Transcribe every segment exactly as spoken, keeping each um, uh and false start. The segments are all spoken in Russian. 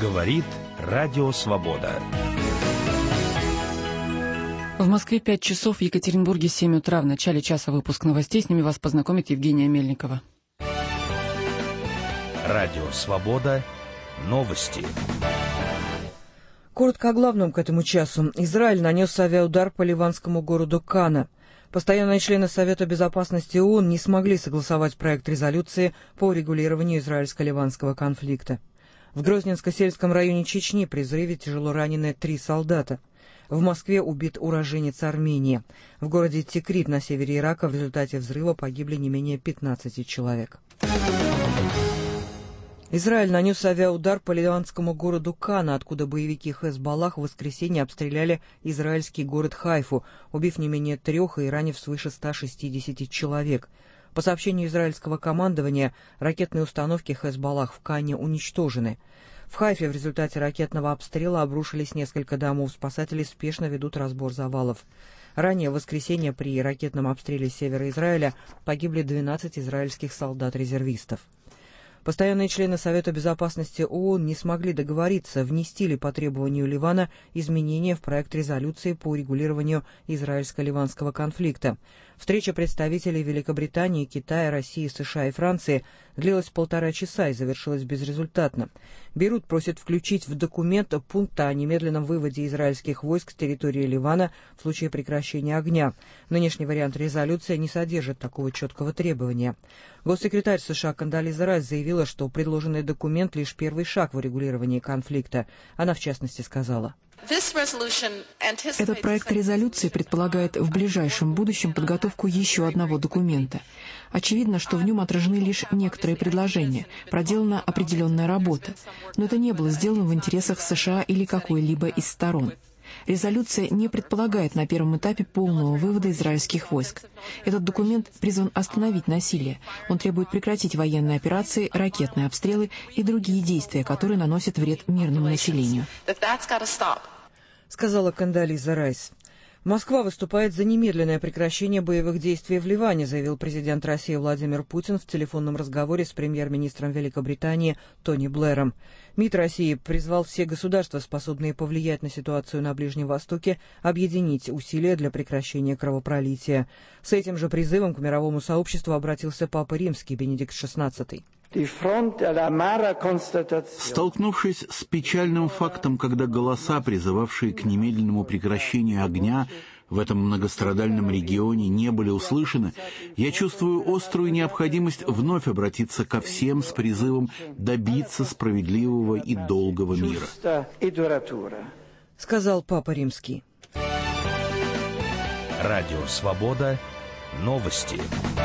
Говорит Радио Свобода. В Москве пять часов, в Екатеринбурге семь утра. В начале часа выпуск новостей. С ними вас познакомит Евгения Мельникова. Радио Свобода. Новости. Коротко о главном к этому часу. Израиль нанес авиаудар по ливанскому городу Кана. Постоянные члены Совета Безопасности ООН не смогли согласовать проект резолюции по урегулированию израильско-ливанского конфликта. В Грозненско-сельском районе Чечни при взрыве тяжело ранены три солдата. В Москве убит уроженец Армении. В городе Тикрит на севере Ирака в результате взрыва погибли не менее пятнадцати человек. Израиль нанес авиаудар по ливанскому городу Кана, откуда боевики Хезболлах в воскресенье обстреляли израильский город Хайфу, убив не менее трех и ранив свыше ста шестидесяти человек. По сообщению израильского командования, ракетные установки Хезболлах в Кане уничтожены. В Хайфе в результате ракетного обстрела обрушились несколько домов. Спасатели спешно ведут разбор завалов. Ранее в воскресенье при ракетном обстреле севера Израиля погибли двенадцать израильских солдат-резервистов. Постоянные члены Совета Безопасности ООН не смогли договориться, внести ли по требованию Ливана изменения в проект резолюции по урегулированию израильско-ливанского конфликта. Встреча представителей Великобритании, Китая, России, США и Франции длилась полтора часа и завершилась безрезультатно. Бейрут просит включить в документ пункт о немедленном выводе израильских войск с территории Ливана в случае прекращения огня. Нынешний вариант резолюции не содержит такого четкого требования. Госсекретарь США Кондолиза Райс заявила, что предложенный документ — лишь первый шаг в урегулировании конфликта. Она, в частности, сказала: Этот проект резолюции предполагает в ближайшем будущем подготовку еще одного документа. Очевидно, что в нем отражены лишь некоторые предложения, проделана определенная работа, но это не было сделано в интересах США или какой-либо из сторон. Резолюция не предполагает на первом этапе полного вывода израильских войск. Этот документ призван остановить насилие. Он требует прекратить военные операции, ракетные обстрелы и другие действия, которые наносят вред мирному населению. Сказала Кондолиза Райс. Москва выступает за немедленное прекращение боевых действий в Ливане, заявил президент России Владимир Путин в телефонном разговоре с премьер-министром Великобритании Тони Блэром. МИД России призвал все государства, способные повлиять на ситуацию на Ближнем Востоке, объединить усилия для прекращения кровопролития. С этим же призывом к мировому сообществу обратился Папа Римский Бенедикт шестнадцатый. Столкнувшись с печальным фактом, когда голоса, призывавшие к немедленному прекращению огня в этом многострадальном регионе, не были услышаны, я чувствую острую необходимость вновь обратиться ко всем с призывом добиться справедливого и долгого мира. Сказал Папа Римский. Радио Свобода. Новости.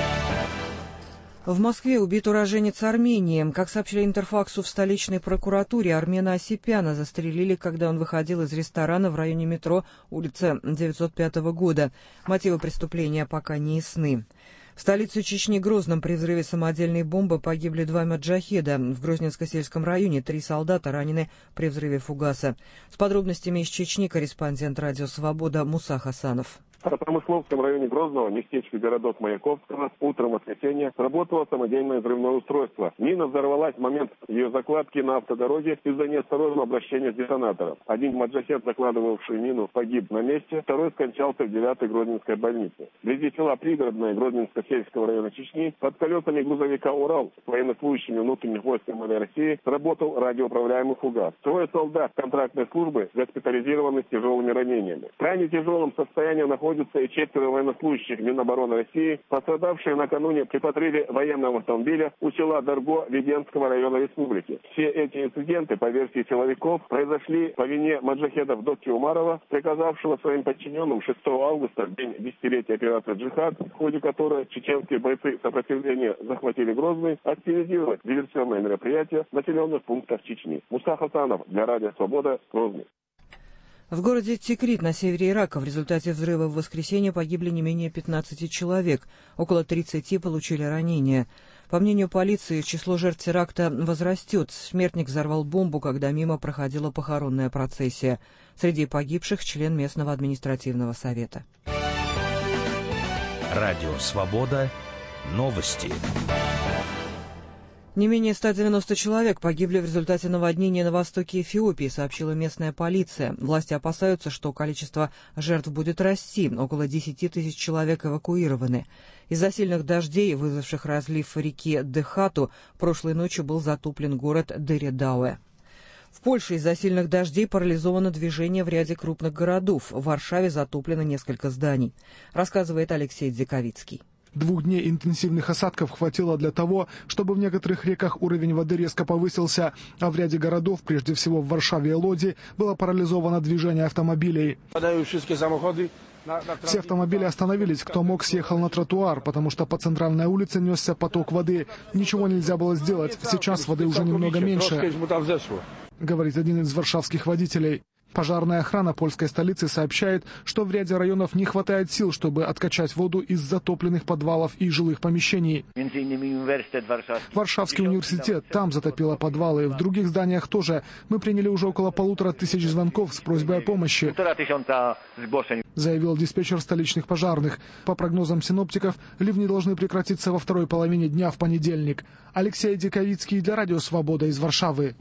В Москве убит уроженец Армении. Как сообщили Интерфаксу в столичной прокуратуре, Армена Осипяна застрелили, когда он выходил из ресторана в районе метро улица девятьсот пятого года. Мотивы преступления пока не ясны. В столице Чечни Грозном при взрыве самодельной бомбы погибли два маджахеда. В Грозненско-сельском районе три солдата ранены при взрыве фугаса. С подробностями из Чечни корреспондент Радио Свобода Муса Хасанов. В Промысловском районе Грозного, местечке городок Маяковского, утром воскресенья работало самодельное взрывное устройство. Мина взорвалась в момент ее закладки на автодороге из-за неосторожного обращения с детонатором. Один маджахед, закладывавший мину, погиб на месте, второй скончался в девятой Грозненской больнице. Вблизи села Пригородное Грозненско-сельского района Чечни под колесами грузовика «Урал» с военнослужащими внутренних войск МВД России сработал радиоуправляемый фугас. Трое солдат контрактной службы госпитализированы с тяжелыми ранениями. В крайне тяжелом состоянии находятся и четверо военнослужащих Минобороны России, пострадавшие накануне при подрыве военного автомобиля у села Дарго Веденского района республики. Все эти инциденты, по версии силовиков, произошли по вине маджахедов Доки Умарова, приказавшего своим подчиненным шестого августа, в день десятилетия операции «Джихад», в ходе которой чеченские бойцы сопротивления захватили Грозный, активизировать диверсионные мероприятия в населенных пунктах Чечни. Муса Хасанов для Радио Свобода, Грозный. В городе Тикрит на севере Ирака в результате взрыва в воскресенье погибли не менее пятнадцати человек, около тридцати получили ранения. По мнению полиции, число жертв теракта возрастет. Смертник взорвал бомбу, когда мимо проходила похоронная процессия. Среди погибших член местного административного совета. Радио Свобода. Новости. Не менее ста девяноста человек погибли в результате наводнения на востоке Эфиопии, сообщила местная полиция. Власти опасаются, что количество жертв будет расти. Около десяти тысяч человек эвакуированы. Из-за сильных дождей, вызвавших разлив реки Дехату, прошлой ночью был затоплен город Дередауэ. В Польше из-за сильных дождей парализовано движение в ряде крупных городов. В Варшаве затоплено несколько зданий, рассказывает Алексей Дзиковицкий. Двух дней интенсивных осадков хватило для того, чтобы в некоторых реках уровень воды резко повысился, а в ряде городов, прежде всего в Варшаве и Лодзи, было парализовано движение автомобилей. Все автомобили остановились, кто мог, съехал на тротуар, потому что по центральной улице несся поток воды. Ничего нельзя было сделать, сейчас воды уже немного меньше, говорит один из варшавских водителей. Пожарная охрана польской столицы сообщает, что в ряде районов не хватает сил, чтобы откачать воду из затопленных подвалов и жилых помещений. Варшавский университет, там затопило подвалы, в других зданиях тоже. Мы приняли уже около полутора тысяч звонков с просьбой о помощи, заявил диспетчер столичных пожарных. По прогнозам синоптиков, ливни должны прекратиться во второй половине дня в понедельник. Алексей Диковицкий для Радио Свобода из Варшавы.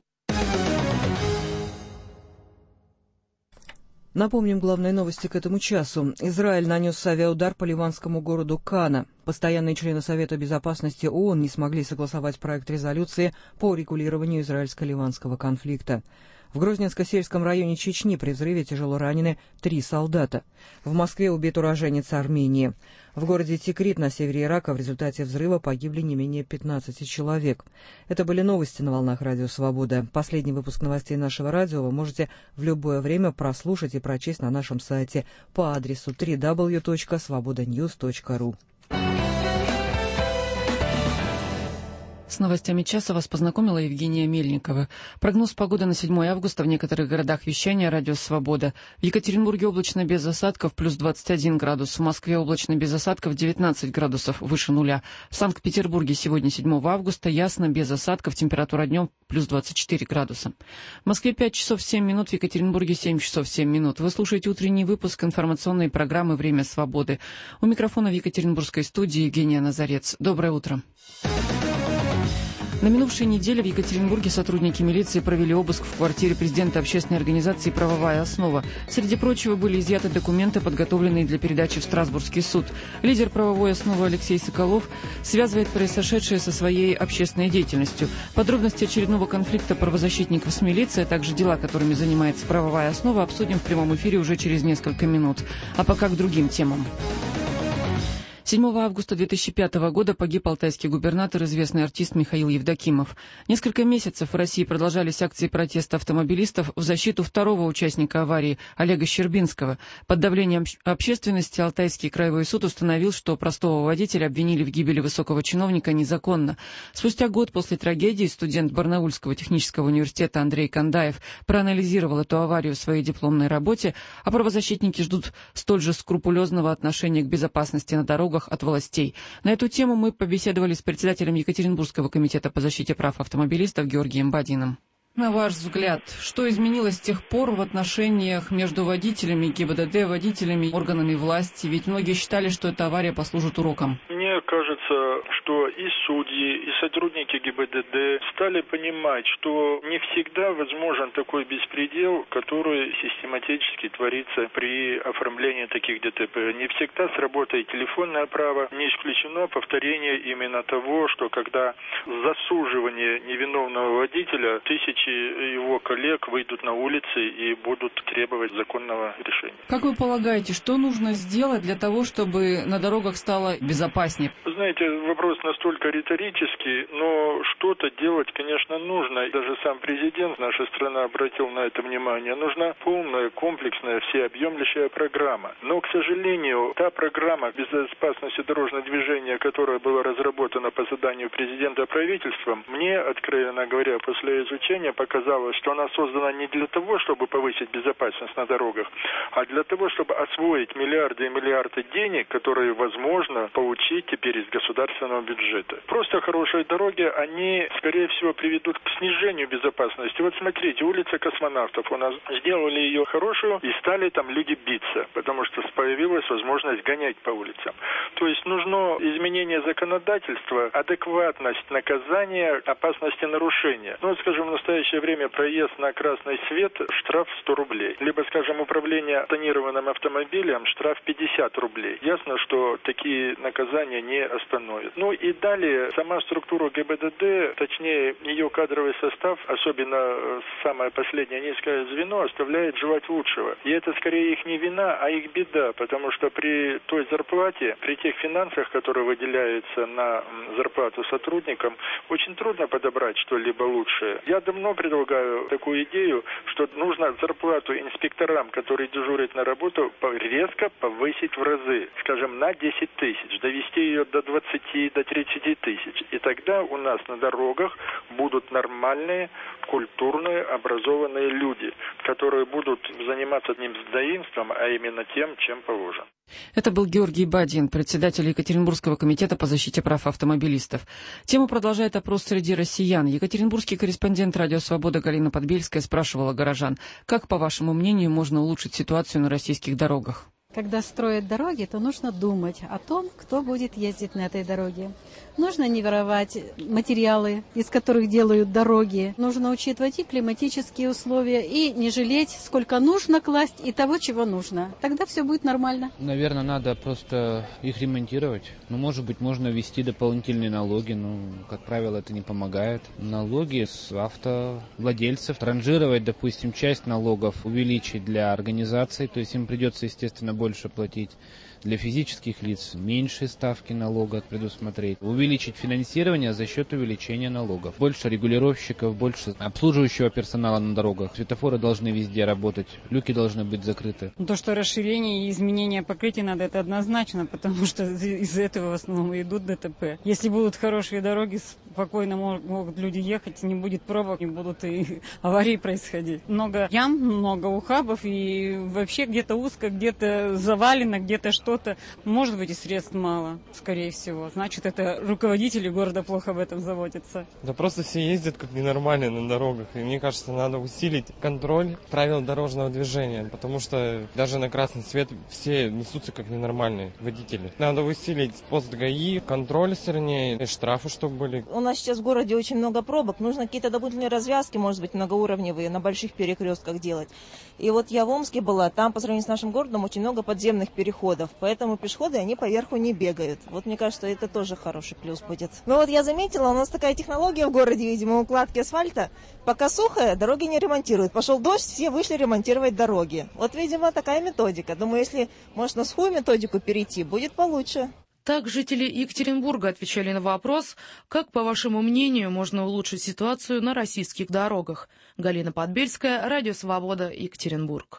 Напомним главные новости к этому часу. Израиль нанес авиаудар по ливанскому городу Кана. Постоянные члены Совета безопасности ООН не смогли согласовать проект резолюции по регулированию израильско-ливанского конфликта. В Грозненско-сельском районе Чечни при взрыве тяжело ранены три солдата. В Москве убит уроженец Армении. В городе Тикрит на севере Ирака в результате взрыва погибли не менее пятнадцати человек. Это были новости на волнах Радио Свобода. Последний выпуск новостей нашего радио вы можете в любое время прослушать и прочесть на нашем сайте по адресу дабл ю дабл ю дабл ю точка свобода ньюс точка ру. С новостями часа вас познакомила Евгения Мельникова. Прогноз погоды на седьмое августа в некоторых городах вещания «Радио Свобода». В Екатеринбурге облачно без осадков, плюс двадцать один градус. В Москве облачно без осадков, девятнадцать градусов, выше нуля. В Санкт-Петербурге сегодня седьмого августа ясно, без осадков, температура днем плюс двадцать четыре градуса. В Москве пять часов семь минут, в Екатеринбурге семь часов семь минут. Вы слушаете утренний выпуск информационной программы «Время свободы». У микрофона в Екатеринбургской студии Евгения Назарец. Доброе утро. На минувшей неделе в Екатеринбурге сотрудники милиции провели обыск в квартире президента общественной организации «Правовая основа». Среди прочего были изъяты документы, подготовленные для передачи в Страсбургский суд. Лидер «Правовой основы» Алексей Соколов связывает произошедшее со своей общественной деятельностью. Подробности очередного конфликта правозащитников с милицией, а также дела, которыми занимается «Правовая основа», обсудим в прямом эфире уже через несколько минут. А пока к другим темам. седьмого августа две тысячи пятого года погиб алтайский губернатор, известный артист Михаил Евдокимов. Несколько месяцев в России продолжались акции протеста автомобилистов в защиту второго участника аварии, Олега Щербинского. Под давлением общественности Алтайский краевой суд установил, что простого водителя обвинили в гибели высокого чиновника незаконно. Спустя год после трагедии студент Барнаульского технического университета Андрей Кандаев проанализировал эту аварию в своей дипломной работе, а правозащитники ждут столь же скрупулезного отношения к безопасности на дорогах от властей. На эту тему мы побеседовали с председателем Екатеринбургского комитета по защите прав автомобилистов Георгием Бадиным. На ваш взгляд, что изменилось с тех пор в отношениях между водителями ГИБДД, водителями, органами власти? Ведь многие считали, что эта авария послужит уроком. Мне кажется, что и судьи, и сотрудники ГИБДД стали понимать, что не всегда возможен такой беспредел, который систематически творится при оформлении таких ДТП. Не всегда сработает телефонное право, не исключено повторение именно того, что когда засуживание невиновного водителя, тысячи его коллег выйдут на улицы и будут требовать законного решения. Как вы полагаете, что нужно сделать для того, чтобы на дорогах стало безопаснее? Знаете, вопрос настолько риторический, но что-то делать, конечно, нужно. Даже сам президент, наша страна, обратил на это внимание. Нужна полная, комплексная, всеобъемлющая программа. Но, к сожалению, та программа безопасности дорожного движения, которая была разработана по заданию президента правительством, мне, откровенно говоря, после изучения показалось, что она создана не для того, чтобы повысить безопасность на дорогах, а для того, чтобы освоить миллиарды и миллиарды денег, которые возможно получить будет теперь из государственного бюджета. Просто хорошие дороги, они, скорее всего, приведут к снижению безопасности. Вот смотрите, улица Космонавтов у нас, сделали ее хорошую и стали там люди биться, потому что появилась возможность гонять по улицам. То есть нужно изменение законодательства, адекватность наказания, опасности нарушения. Ну, вот, скажем, в настоящее время проезд на красный свет, штраф сто рублей. Либо, скажем, управление тонированным автомобилем, штраф пятьдесят рублей. Ясно, что такие наказания не остановят. Ну и далее, сама структура ГИБДД, точнее, ее кадровый состав, особенно самое последнее низкое звено, оставляет желать лучшего. И это скорее их не вина, а их беда, потому что при той зарплате, при тех финансах, которые выделяются на зарплату сотрудникам, очень трудно подобрать что-либо лучшее. Я давно предлагаю такую идею, что нужно зарплату инспекторам, которые дежурят на работу, резко повысить в разы, скажем, на десять тысяч, довести ее до двадцати, до тридцати тысяч. И тогда у нас на дорогах будут нормальные, культурные, образованные люди, которые будут заниматься не мздоимством, а именно тем, чем положено. Это был Георгий Бадин, председатель Екатеринбургского комитета по защите прав автомобилистов. Тему продолжает опрос среди россиян. Екатеринбургский корреспондент «Радио Свобода» Галина Подбельская спрашивала горожан, как, по вашему мнению, можно улучшить ситуацию на российских дорогах? Когда строят дороги, то нужно думать о том, кто будет ездить на этой дороге. Нужно не воровать материалы, из которых делают дороги. Нужно учитывать и климатические условия, и не жалеть, сколько нужно класть, и того, чего нужно. Тогда все будет нормально. Наверное, надо просто их ремонтировать. Ну, может быть, можно ввести дополнительные налоги, но, как правило, это не помогает. Налоги с автовладельцев. Транжировать, допустим, часть налогов увеличить для организаций, то есть им придется, естественно, больше платить. Для физических лиц меньшие ставки налога предусмотреть. Увеличить финансирование за счет увеличения налогов. Больше регулировщиков, больше обслуживающего персонала на дорогах. Светофоры должны везде работать, люки должны быть закрыты. То, что расширение и изменение покрытия надо, это однозначно, потому что из-за этого в основном идут ДТП. Если будут хорошие дороги, спокойно могут люди ехать, не будет пробок, не будут и аварии происходить. Много ям, много ухабов, и вообще где-то узко, где-то завалено, где-то что что-то, может быть, и средств мало, скорее всего. Значит, это руководители города плохо об этом заботятся. Да просто все ездят как ненормальные на дорогах. И мне кажется, надо усилить контроль правил дорожного движения, потому что даже на красный свет все несутся как ненормальные водители. Надо усилить пост ГАИ, контроль сильнее, и штрафы, чтобы были. У нас сейчас в городе очень много пробок. Нужно какие-то дополнительные развязки, может быть, многоуровневые, на больших перекрестках делать. И вот я в Омске была, там по сравнению с нашим городом очень много подземных переходов. Поэтому пешеходы, они поверху не бегают. Вот мне кажется, это тоже хороший плюс будет. Ну вот я заметила, у нас такая технология в городе, видимо, укладки асфальта. Пока сухо, дороги не ремонтируют. Пошел дождь, все вышли ремонтировать дороги. Вот, видимо, такая методика. Думаю, если можно сухую методику перейти, будет получше. Так жители Екатеринбурга отвечали на вопрос, как, по вашему мнению, можно улучшить ситуацию на российских дорогах. Галина Подбельская, Радио Свобода, Екатеринбург.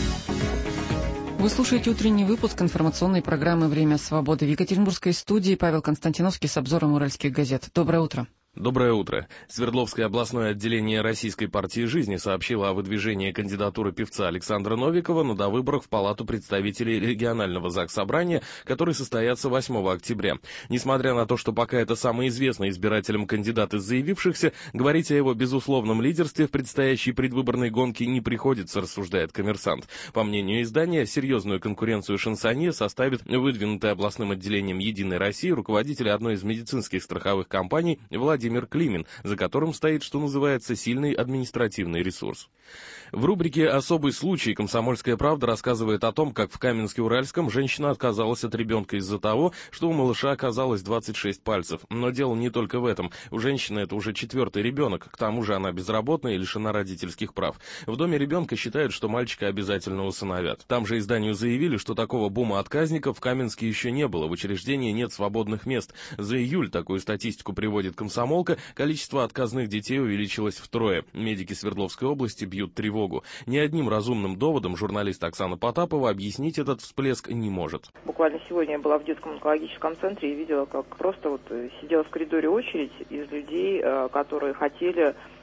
Вы слушаете утренний выпуск информационной программы «Время свободы». В Екатеринбургской студии Павел Константиновский с обзором уральских газет. Доброе утро. Доброе утро. Свердловское областное отделение Российской партии жизни сообщило о выдвижении кандидатуры певца Александра Новикова на довыборах в Палату представителей регионального заксобрания, которые состоятся восьмого октября. Несмотря на то, что пока это самый известный избирателям кандидат из заявившихся, говорить о его безусловном лидерстве в предстоящей предвыборной гонке не приходится, рассуждает «Коммерсант». По мнению издания, серьезную конкуренцию шансонье составит выдвинутый областным отделением «Единой России» руководитель одной из медицинских страховых компаний Владимир Владимир Климин, за которым стоит, что называется, сильный административный ресурс. В рубрике «Особый случай» «Комсомольская правда» рассказывает о том, как в Каменске-Уральском женщина отказалась от ребенка из-за того, что у малыша оказалось двадцать шесть пальцев. Но дело не только в этом. У женщины это уже четвертый ребенок, к тому же она безработная и лишена родительских прав. В доме ребенка считают, что мальчика обязательно усыновят. Там же изданию заявили, что такого бума отказников в Каменске еще не было, в учреждении нет свободных мест. За июль, такую статистику приводит «Комсомолка», количество отказных детей увеличилось втрое. Медики Свердловской области бьют тревогу. Ни одним разумным доводом журналист Оксана Потапова объяснить этот всплеск не может. Буквально сегодня я была в детском онкологическом центре и видела, как просто вот сидела в коридоре очередь из людей, которые хотели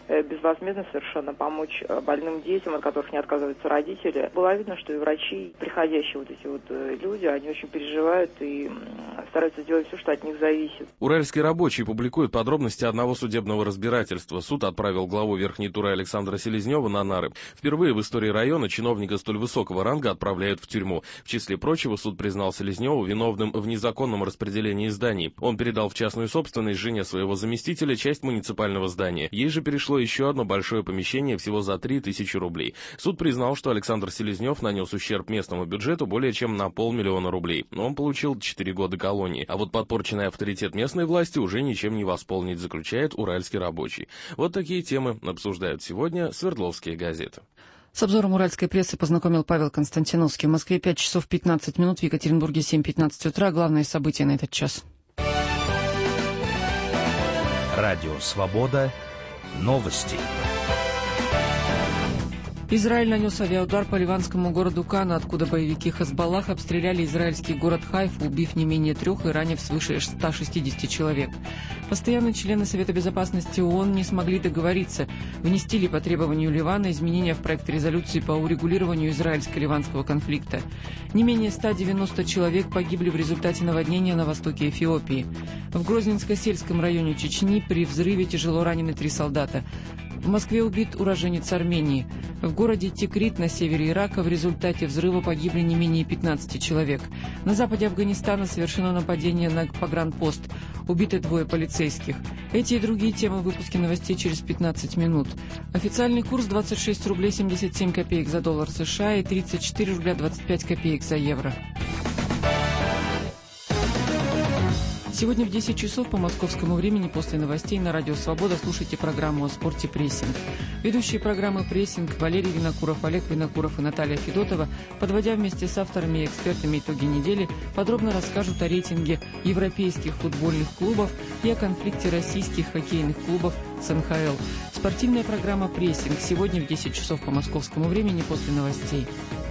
безвозмездно совершенно помочь больным детям, от которых не отказываются родители. Было видно, что и врачи, приходящие вот эти вот люди, они очень переживают и стараются сделать все, что от них зависит. Уральский рабочий публикует подробности одного судебного разбирательства. Суд отправил главу Верхней Туры Александра Селезнева на нары. Впервые в истории района чиновника столь высокого ранга отправляют в тюрьму. В числе прочего, суд признал Селезневу виновным в незаконном распределении зданий. Он передал в частную собственность жене своего заместителя часть муниципального здания. Ей же перешло еще одно большое помещение всего за три тысячи рублей. Суд признал, что Александр Селезнев нанес ущерб местному бюджету более чем на полмиллиона рублей. Но он получил четыре года колонии. А вот подпорченный авторитет местной власти уже ничем не восполнить, заключает Уральский рабочий. Вот такие темы обсуждают сегодня Свердловские газеты. С обзором уральской прессы познакомил Павел Константиновский. В Москве пять часов пятнадцать минут, в Екатеринбурге семь пятнадцать утра. Главные события на этот час. Радио «Свобода». Новости. Израиль нанес авиаудар по ливанскому городу Кана, откуда боевики Хезболлах обстреляли израильский город Хайфу, убив не менее трех и ранив свыше ста шестидесяти человек. Постоянные члены Совета Безопасности ООН не смогли договориться, внести ли по требованию Ливана изменения в проект резолюции по урегулированию израильско-ливанского конфликта. Не менее ста девяноста человек погибли в результате наводнения на востоке Эфиопии. В Грозненско-сельском районе Чечни при взрыве тяжело ранены три солдата. В Москве убит уроженец Армении. В городе Тикрит на севере Ирака в результате взрыва погибли не менее пятнадцати человек. На западе Афганистана совершено нападение на погранпост. Убиты двое полицейских. Эти и другие темы в выпуске новостей через пятнадцать минут. Официальный курс двадцать шесть рублей семьдесят семь копеек за доллар США и тридцать четыре рубля двадцать пять копеек за евро. Сегодня в десять часов по московскому времени после новостей на Радио Свобода слушайте программу о спорте «Прессинг». Ведущие программы «Прессинг» Валерий Винокуров, Олег Винокуров и Наталья Федотова, подводя вместе с авторами и экспертами итоги недели, подробно расскажут о рейтинге европейских футбольных клубов и о конфликте российских хоккейных клубов с эн ха эл. Спортивная программа «Прессинг» сегодня в десять часов по московскому времени после новостей.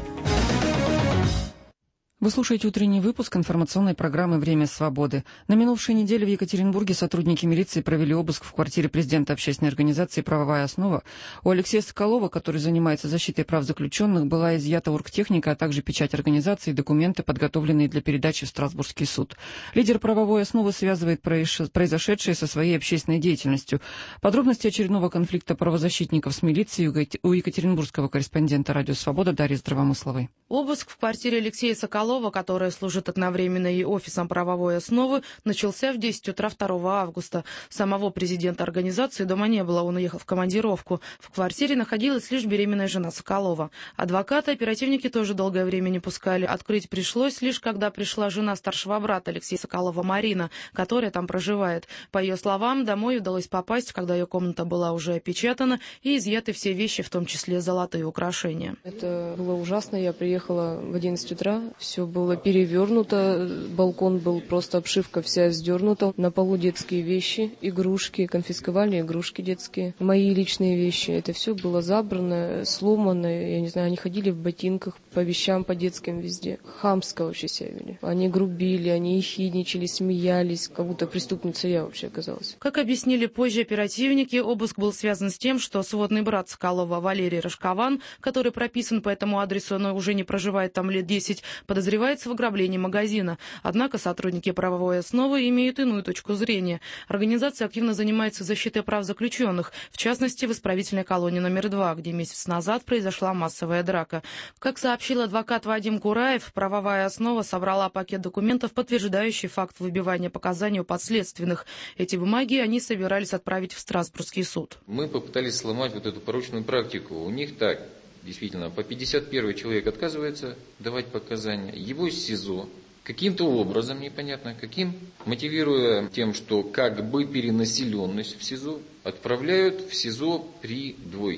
Вы слушаете утренний выпуск информационной программы «Время свободы». На минувшей неделе в Екатеринбурге сотрудники милиции провели обыск в квартире президента общественной организации «Правовая основа». У Алексея Соколова, который занимается защитой прав заключенных, была изъята оргтехника, а также печать организации и документы, подготовленные для передачи в Страсбургский суд. Лидер «Правовой основы» связывает произошедшее со своей общественной деятельностью. Подробности очередного конфликта правозащитников с милицией у екатеринбургского корреспондента «Радио Свобода» Дарьи Здравомысловой. Обыск в квартире Алексея Соколова, которая служит одновременно и офисом правовой основы, начался в десять утра второго августа. Самого президента организации дома не было, он уехал в командировку. В квартире находилась лишь беременная жена Соколова. Адвоката оперативники тоже долгое время не пускали. Открыть пришлось лишь, когда пришла жена старшего брата Алексея Соколова Марина, которая там проживает. По ее словам, домой удалось попасть, когда ее комната была уже опечатана и изъяты все вещи, в том числе золотые украшения. Это было ужасно. Я приехала в одиннадцать утра, все было перевернуто, балкон был просто, обшивка вся сдернута, на полу детские вещи, игрушки, конфисковали игрушки детские, мои личные вещи, это все было забрано, сломано, я не знаю, они ходили в ботинках по вещам, по детским везде, хамско вообще себя вели, они грубили, они ехидничали, смеялись, как будто преступница я вообще оказалась. Как объяснили позже оперативники, обыск был связан с тем, что сводный брат Соколова Валерий Рожкован, который прописан по этому адресу, но уже не проживает там лет десять, подозревается в ограблении магазина. Однако сотрудники правовой основы имеют иную точку зрения. Организация активно занимается защитой прав заключенных, в частности, в исправительной колонии номер два, где месяц назад произошла массовая драка. Как сообщил адвокат Вадим Кураев, правовая основа собрала пакет документов, подтверждающий факт выбивания показаний у подследственных. Эти бумаги они собирались отправить в Страсбургский суд. Мы попытались сломать вот эту порочную практику. У них так. Действительно, по пятьдесят первый человек отказывается давать показания. Его из СИЗО каким-то образом, непонятно каким, мотивируя тем, что как бы перенаселенность в СИЗО, отправляют в СИЗО при двойке.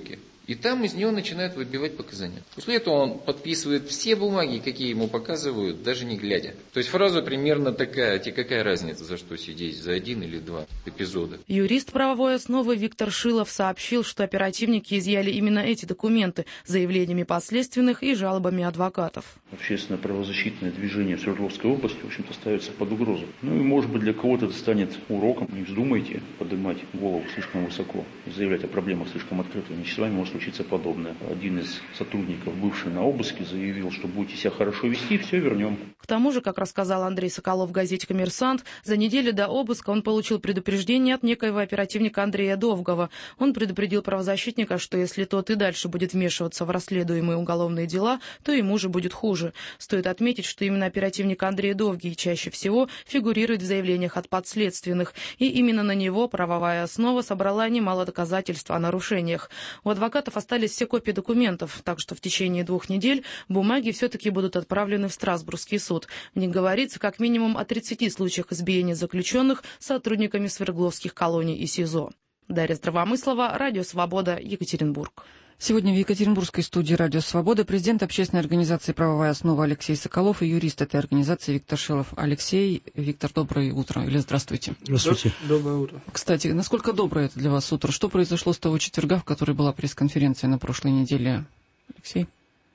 И там из него начинают выбивать показания. После этого он подписывает все бумаги, какие ему показывают, даже не глядя. То есть фраза примерно такая: тебе какая разница, за что сидеть, за один или два эпизода. Юрист правовой основы Виктор Шилов сообщил, что оперативники изъяли именно эти документы с заявлениями подследственных и жалобами адвокатов. Общественное правозащитное движение в Свердловской области, в общем-то, ставится под угрозу. Ну и, может быть, для кого-то это станет уроком. Не вздумайте поднимать голову слишком высоко, заявлять о проблемах слишком открыто, иначе с вами может случиться подобное. Один из сотрудников, бывший на обыске, заявил, что будете себя хорошо вести, все вернем. К тому же, как рассказал Андрей Соколов в газете «Коммерсант», за неделю до обыска он получил предупреждение от некоего оперативника Андрея Довгова. Он предупредил правозащитника, что если тот и дальше будет вмешиваться в расследуемые уголовные дела, то ему же будет хуже. Стоит отметить, что именно оперативник Андрей Довгий чаще всего фигурирует в заявлениях от подследственных, и именно на него правовая основа собрала немало доказательств о нарушениях. У адвокатов остались все копии документов, так что в течение двух недель бумаги все-таки будут отправлены в Страсбургский суд. В них говорится как минимум о тридцати случаях избиения заключенных сотрудниками Свердловских колоний и СИЗО. Дарья Здравомыслова, Радио Свобода, Екатеринбург. Сегодня в Екатеринбургской студии «Радио Свобода» президент общественной организации «Правовая основа» Алексей Соколов и юрист этой организации Виктор Шилов. Алексей, Виктор, доброе утро или здравствуйте. Здравствуйте. Доброе утро. Кстати, насколько доброе это для вас утро? Что произошло с того четверга, в который была пресс-конференция на прошлой неделе? Алексей?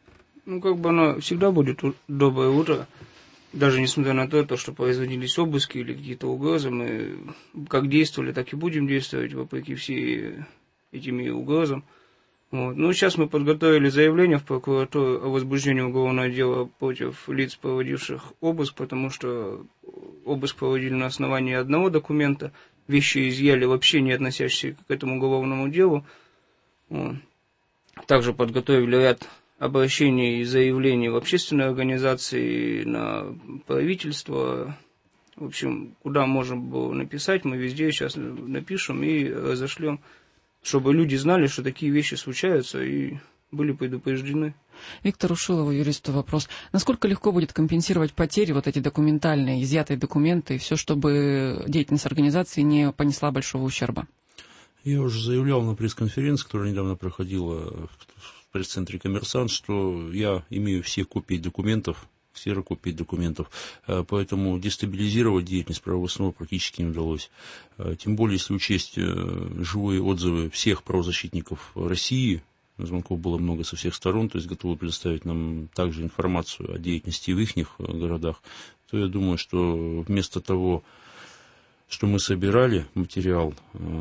Ну, как бы оно всегда будет доброе утро, даже несмотря на то, что производились обыски или какие-то угрозы. Мы как действовали, так и будем действовать, вопреки всем этим угрозам. Вот. Ну, сейчас мы подготовили заявление в прокуратуру о возбуждении уголовного дела против лиц, проводивших обыск, потому что обыск проводили на основании одного документа, вещи изъяли вообще не относящиеся к этому уголовному делу. Вот. Также подготовили ряд обращений и заявлений в общественные организации, на правительство. В общем, куда можно было написать, мы везде сейчас напишем и разошлем, чтобы люди знали, что такие вещи случаются, и были предупреждены. Виктору Шилову, юристу, вопрос. Насколько легко будет компенсировать потери, вот эти документальные, изъятые документы, и все, чтобы деятельность организации не понесла большого ущерба? Я уже заявлял на пресс-конференции, которая недавно проходила в пресс-центре «Коммерсант», что я имею все копии документов, ксерокопии документов, поэтому дестабилизировать деятельность правовой основы практически не удалось. Тем более, если учесть живые отзывы всех правозащитников России, звонков было много со всех сторон, то есть готовы предоставить нам также информацию о деятельности в их городах, то я думаю, что вместо того, что мы собирали материал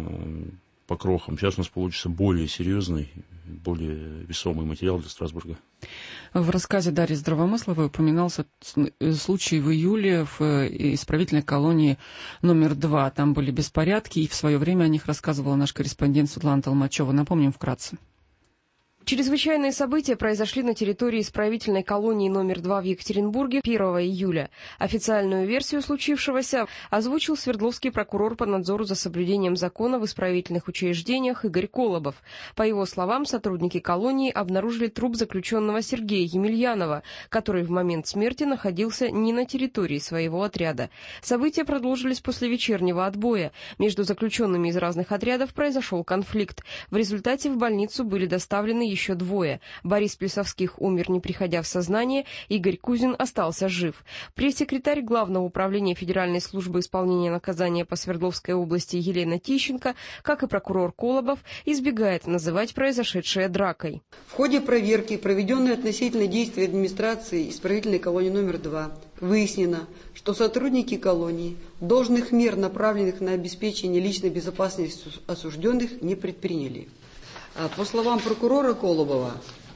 по крохам, сейчас у нас получится более серьезный, более весомый материал для Страсбурга. В рассказе Дарьи Здравомысловой упоминался случай в июле в исправительной колонии номер два. Там были беспорядки, и в свое время о них рассказывала наш корреспондент Светлана Толмачева. Напомним вкратце. Чрезвычайные события произошли на территории исправительной колонии номер два в Екатеринбурге первого июля. Официальную версию случившегося озвучил Свердловский прокурор по надзору за соблюдением закона в исправительных учреждениях Игорь Колобов. По его словам, сотрудники колонии обнаружили труп заключенного Сергея Емельянова, который в момент смерти находился не на территории своего отряда. События продолжились после вечернего отбоя. Между заключенными из разных отрядов произошел конфликт. В результате в больницу были доставлены еще еще двое. Борис Плесовских умер, не приходя в сознание, Игорь Кузин остался жив. Пресс-секретарь Главного управления Федеральной службы исполнения наказания по Свердловской области Елена Тищенко, как и прокурор Колобов, избегает называть произошедшее дракой. В ходе проверки, проведенной относительно действий администрации исправительной колонии номер два, выяснено, что сотрудники колонии должных мер, направленных на обеспечение личной безопасности осужденных, не предприняли. По словам прокурора Колобова,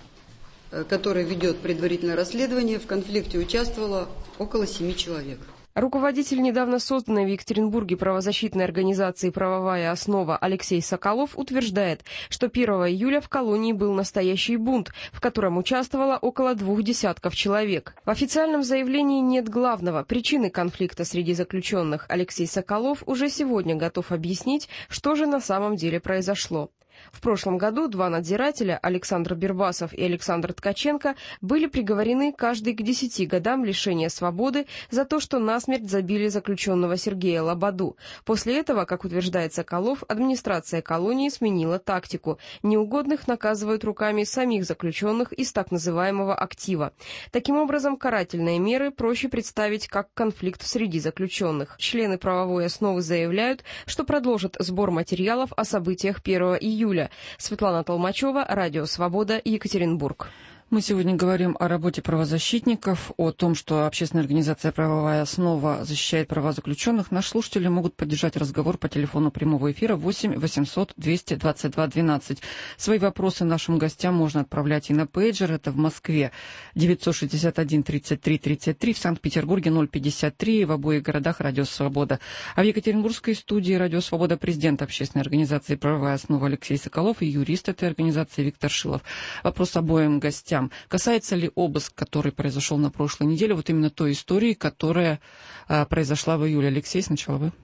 который ведет предварительное расследование, в конфликте участвовало около семи человек. Руководитель недавно созданной в Екатеринбурге правозащитной организации «Правовая основа» Алексей Соколов утверждает, что первого июля в колонии был настоящий бунт, в котором участвовало около двух десятков человек. В официальном заявлении нет главного – причины конфликта среди заключенных. Алексей Соколов уже сегодня готов объяснить, что же на самом деле произошло. В прошлом году два надзирателя, Александр Бербасов и Александр Ткаченко, были приговорены каждый к десяти годам лишения свободы за то, что насмерть забили заключенного Сергея Лободу. После этого, как утверждает Соколов, администрация колонии сменила тактику. Неугодных наказывают руками самих заключенных из так называемого актива. Таким образом, карательные меры проще представить как конфликт среди заключенных. Члены правовой основы заявляют, что продолжат сбор материалов о событиях первого июля. Светлана Толмачева, Радио Свобода, Екатеринбург. Мы сегодня говорим о работе правозащитников, о том, что общественная организация «Правовая основа» защищает права заключенных. Наши слушатели могут поддержать разговор по телефону прямого эфира восемь восемьсот двести двадцать два двенадцать. Свои вопросы нашим гостям можно отправлять и на пейджер. Это в Москве девятьсот шестьдесят один тридцать три тридцать три, в Санкт-Петербурге ноль пятьдесят три, в обоих городах Радио Свобода. А в Екатеринбургской студии Радио Свобода президент общественной организации «Правовая основа» Алексей Соколов и юрист этой организации Виктор Шилов. Вопрос обоим гостям. Касается ли обыск, который произошел на прошлой неделе, вот именно той истории, которая а, произошла в июле? Алексей, сначала вы.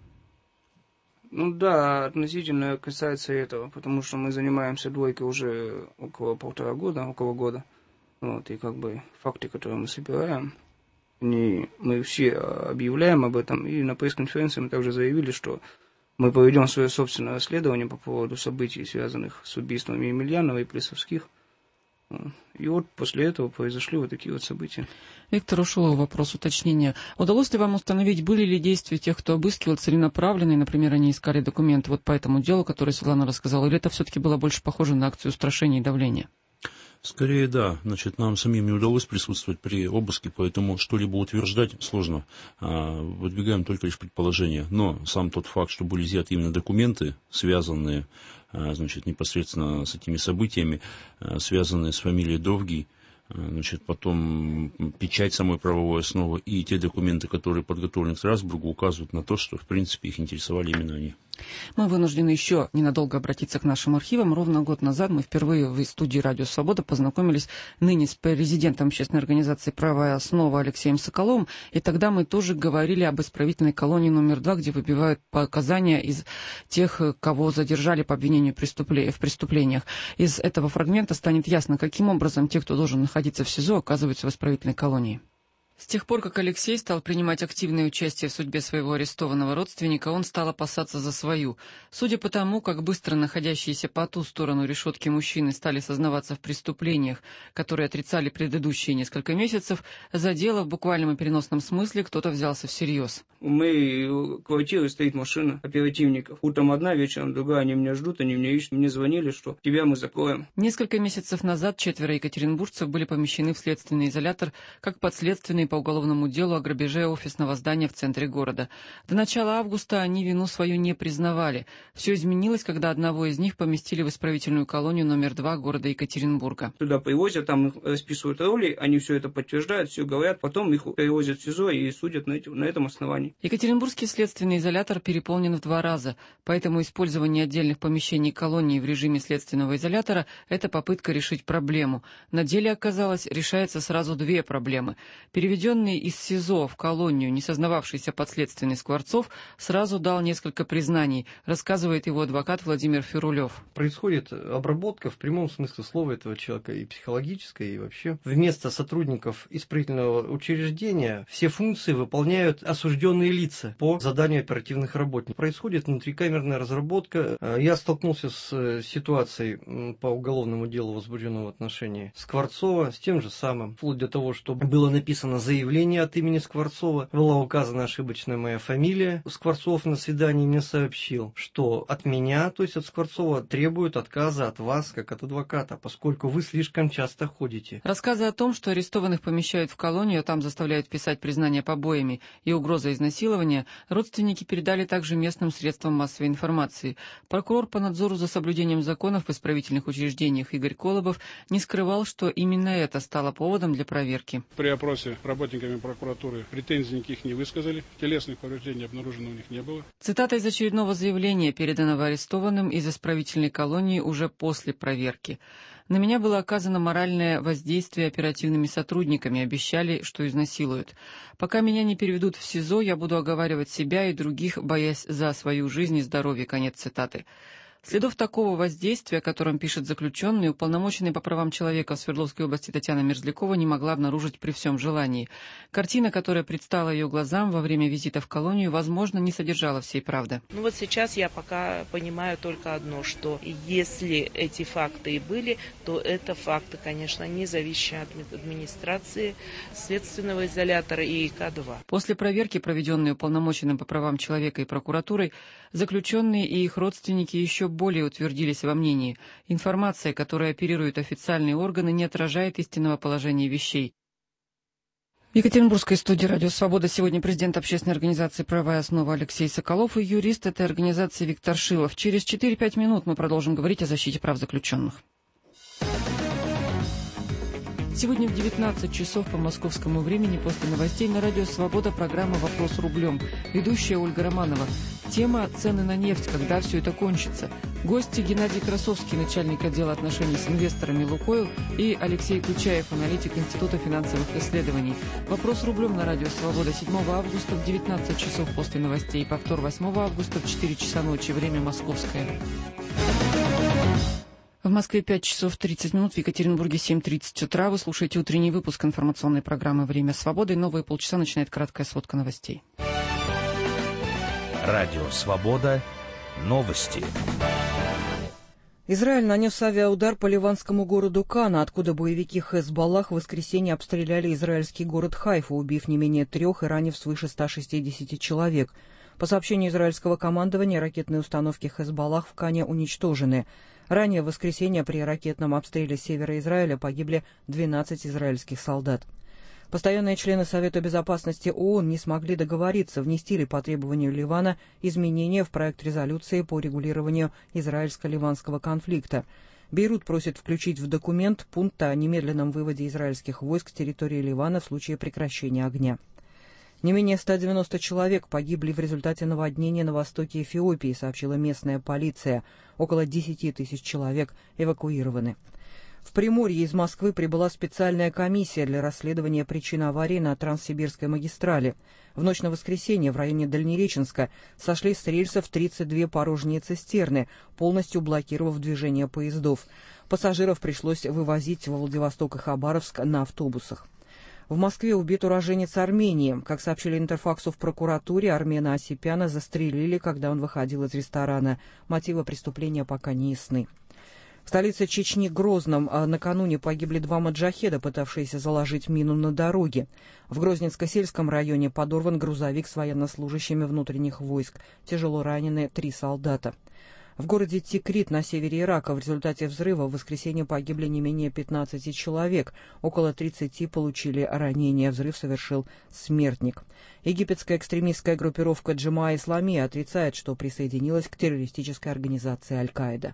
Ну да, относительно касается этого, потому что мы занимаемся двойкой уже около полтора года, около года. Вот, и как бы факты, которые мы собираем, они, мы все объявляем об этом, и на пресс-конференции мы также заявили, что мы проведем свое собственное расследование по поводу событий, связанных с убийствами Емельянова и Плесовских. И вот после этого произошли вот такие вот события. Виктор Шилов, вопрос уточнения. Удалось ли вам установить, были ли действия тех, кто обыскивал, целенаправленные, например, они искали документы вот по этому делу, которое Светлана рассказала, или это все-таки было больше похоже на акцию устрашения и давления? Скорее, да. Значит, нам самим не удалось присутствовать при обыске, поэтому что-либо утверждать сложно. А, выдвигаем только лишь предположения. Но сам тот факт, что были изъяты именно документы, связанные, а, значит, непосредственно с этими событиями, а, связанные с фамилией Довгий, значит, потом печать самой правовой основы и те документы, которые подготовлены к Страсбургу, указывают на то, что, в принципе, их интересовали именно они. Мы вынуждены еще ненадолго обратиться к нашим архивам. Ровно год назад мы впервые в студии «Радио Свобода» познакомились ныне с президентом общественной организации «Правовая основа» Алексеем Соколовым. И тогда мы тоже говорили об исправительной колонии номер два, где выбивают показания из тех, кого задержали по обвинению в преступлениях. Из этого фрагмента станет ясно, каким образом те, кто должен находиться в СИЗО, оказываются в исправительной колонии. С тех пор, как Алексей стал принимать активное участие в судьбе своего арестованного родственника, он стал опасаться за свою. Судя по тому, как быстро находящиеся по ту сторону решетки мужчины стали сознаваться в преступлениях, которые отрицали предыдущие несколько месяцев, за дело в буквальном и переносном смысле кто-то взялся всерьез. У моей квартиры стоит машина оперативников. Утром одна, вечером другая. Они меня ждут, они меня ищут. Мне звонили, что тебя мы закроем. Несколько месяцев назад четверо екатеринбуржцев были помещены в следственный изолятор как подследственные по уголовному делу о грабеже офисного здания в центре города. До начала августа они вину свою не признавали. Все изменилось, когда одного из них поместили в исправительную колонию номер два города Екатеринбурга. Туда привозят, там их расписывают роли, они все это подтверждают, все говорят, потом их перевозят в СИЗО и судят на, эти, на этом основании. Екатеринбургский следственный изолятор переполнен в два раза, поэтому использование отдельных помещений колонии в режиме следственного изолятора – это попытка решить проблему. На деле оказалось, решается сразу две проблемы. Переведенный из СИЗО в колонию не сознававшийся подследственный Скворцов сразу дал несколько признаний, рассказывает его адвокат Владимир Ферулев. Происходит обработка в прямом смысле слова этого человека, и психологическая, и вообще. Вместо сотрудников исправительного учреждения все функции выполняют осужденные лица по заданию оперативных работников. Происходит внутрикамерная разработка. Я столкнулся с ситуацией по уголовному делу, возбужденному в отношении Скворцова, с тем же самым, вплоть до того, что было написано заявление от имени Скворцова, была указана ошибочная моя фамилия. Скворцов на свидании мне сообщил, что от меня, то есть от Скворцова, требуют отказа от вас, как от адвоката, поскольку вы слишком часто ходите. Рассказы о том, что арестованных помещают в колонию, а там заставляют писать признания побоями и угроза изнасилования, родственники передали также местным средствам массовой информации. Прокурор по надзору за соблюдением законов в исправительных учреждениях Игорь Колобов не скрывал, что именно это стало поводом для проверки. При опросе работниками прокуратуры претензий никаких не высказали, телесных повреждений обнаружено у них не было. Цитата из очередного заявления, переданного арестованным из исправительной колонии уже после проверки. На меня было оказано моральное воздействие оперативными сотрудниками, обещали, что изнасилуют. Пока меня не переведут в СИЗО, я буду оговаривать себя и других, боясь за свою жизнь и здоровье. Конец цитаты. Следов такого воздействия, о котором пишет заключенный, уполномоченный по правам человека в Свердловской области Татьяна Мерзлякова не могла обнаружить при всем желании. Картина, которая предстала ее глазам во время визита в колонию, возможно, не содержала всей правды. Ну вот сейчас я пока понимаю только одно, что если эти факты и были, то это факты, конечно, не зависящие от администрации, следственного изолятора и К два. После проверки, проведенной уполномоченным по правам человека и прокуратурой, заключенные и их родственники еще более утвердились во мнении. Информация, которой оперируют официальные органы, не отражает истинного положения вещей. В Екатеринбургской студии «Радио Свобода» сегодня президент общественной организации «Правовая основа» Алексей Соколов и юрист этой организации Виктор Шилов. Через четыре-пять минут мы продолжим говорить о защите прав заключенных. Сегодня в девятнадцать часов по московскому времени после новостей на радио «Свобода» программа «Вопрос рублем». Ведущая Ольга Романова. Тема «Цены на нефть. Когда все это кончится?». Гости Геннадий Красовский, начальник отдела отношений с инвесторами «Лукойл», и Алексей Кучаев, аналитик Института финансовых исследований. «Вопрос рублем» на радио «Свобода» седьмого августа в девятнадцать часов после новостей. Повтор восьмого августа в четыре часа ночи. Время московское. В Москве пять часов тридцать минут, в Екатеринбурге семь тридцать утра. Вы слушаете утренний выпуск информационной программы «Время свободы». Новые полчаса начинает краткая сводка новостей. Радио «Свобода». Новости. Израиль нанес авиаудар по ливанскому городу Кана, откуда боевики Хезболлах в воскресенье обстреляли израильский город Хайфу, убив не менее трех и ранив свыше ста шестидесяти человек. По сообщению израильского командования, ракетные установки Хезболлах в Кане уничтожены. Ранее в воскресенье при ракетном обстреле севера Израиля погибли двенадцать израильских солдат. Постоянные члены Совета безопасности ООН не смогли договориться, внести ли по требованию Ливана изменения в проект резолюции по регулированию израильско-ливанского конфликта. Бейрут просит включить в документ пункт о немедленном выводе израильских войск с территории Ливана в случае прекращения огня. Не менее ста девяноста человек погибли в результате наводнения на востоке Эфиопии, сообщила местная полиция. Около десяти тысяч человек эвакуированы. В Приморье из Москвы прибыла специальная комиссия для расследования причин аварии на Транссибирской магистрали. В ночь на воскресенье в районе Дальнереченска сошли с рельсов тридцать две порожние цистерны, полностью блокировав движение поездов. Пассажиров пришлось вывозить во Владивосток и Хабаровск на автобусах. В Москве убит уроженец Армении. Как сообщили Интерфаксу в прокуратуре, Армена Осипяна застрелили, когда он выходил из ресторана. Мотивы преступления пока не ясны. В столице Чечни, Грозном, накануне погибли два маджахеда, пытавшиеся заложить мину на дороге. В Грозненско-сельском районе подорван грузовик с военнослужащими внутренних войск. Тяжело ранены три солдата. В городе Тикрит на севере Ирака в результате взрыва в воскресенье погибли не менее пятнадцати человек. Около тридцати получили ранения. Взрыв совершил смертник. Египетская экстремистская группировка Джамаа Исламия отрицает, что присоединилась к террористической организации Аль-Каида.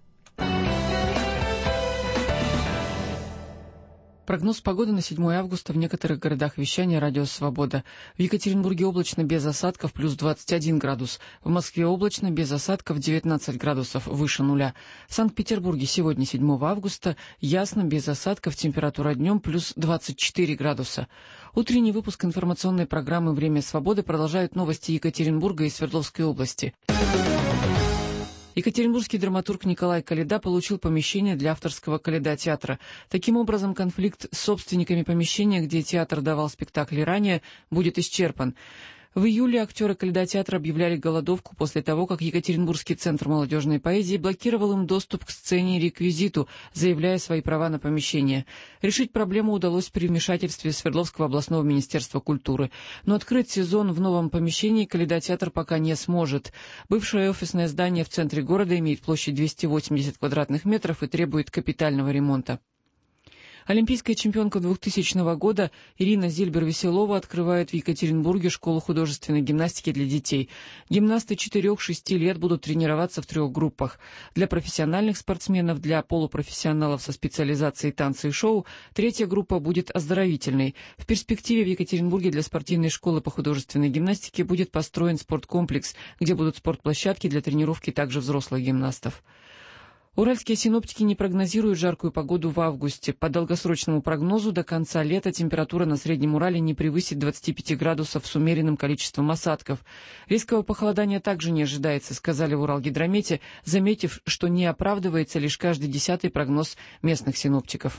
Прогноз погоды на седьмое августа в некоторых городах вещания «Радио Свобода». В Екатеринбурге облачно без осадков, плюс двадцать один градус. В Москве облачно без осадков, девятнадцать градусов, выше нуля. В Санкт-Петербурге сегодня, седьмого августа, ясно, без осадков, температура днем плюс двадцать четыре градуса. Утренний выпуск информационной программы «Время свободы» продолжают новости Екатеринбурга и Свердловской области. Екатеринбургский драматург Николай Коляда получил помещение для авторского Коляда-театра. Таким образом, конфликт с собственниками помещения, где театр давал спектакли ранее, будет исчерпан. В июле актеры Коляда-театра объявляли голодовку после того, как Екатеринбургский центр молодежной поэзии блокировал им доступ к сцене и реквизиту, заявляя свои права на помещение. Решить проблему удалось при вмешательстве Свердловского областного министерства культуры. Но открыть сезон в новом помещении Коляда-театр пока не сможет. Бывшее офисное здание в центре города имеет площадь двести восемьдесят квадратных метров и требует капитального ремонта. Олимпийская чемпионка двухтысячного года Ирина Зильбер-Веселова открывает в Екатеринбурге школу художественной гимнастики для детей. Гимнасты четырёх-шести лет будут тренироваться в трех группах. Для профессиональных спортсменов, для полупрофессионалов со специализацией танцы и шоу третья группа будет оздоровительной. В перспективе в Екатеринбурге для спортивной школы по художественной гимнастике будет построен спорткомплекс, где будут спортплощадки для тренировки также взрослых гимнастов. Уральские синоптики не прогнозируют жаркую погоду в августе. По долгосрочному прогнозу до конца лета температура на Среднем Урале не превысит двадцати пяти градусов с умеренным количеством осадков. Резкого похолодания также не ожидается, сказали в Уралгидромете, заметив, что не оправдывается лишь каждый десятый прогноз местных синоптиков.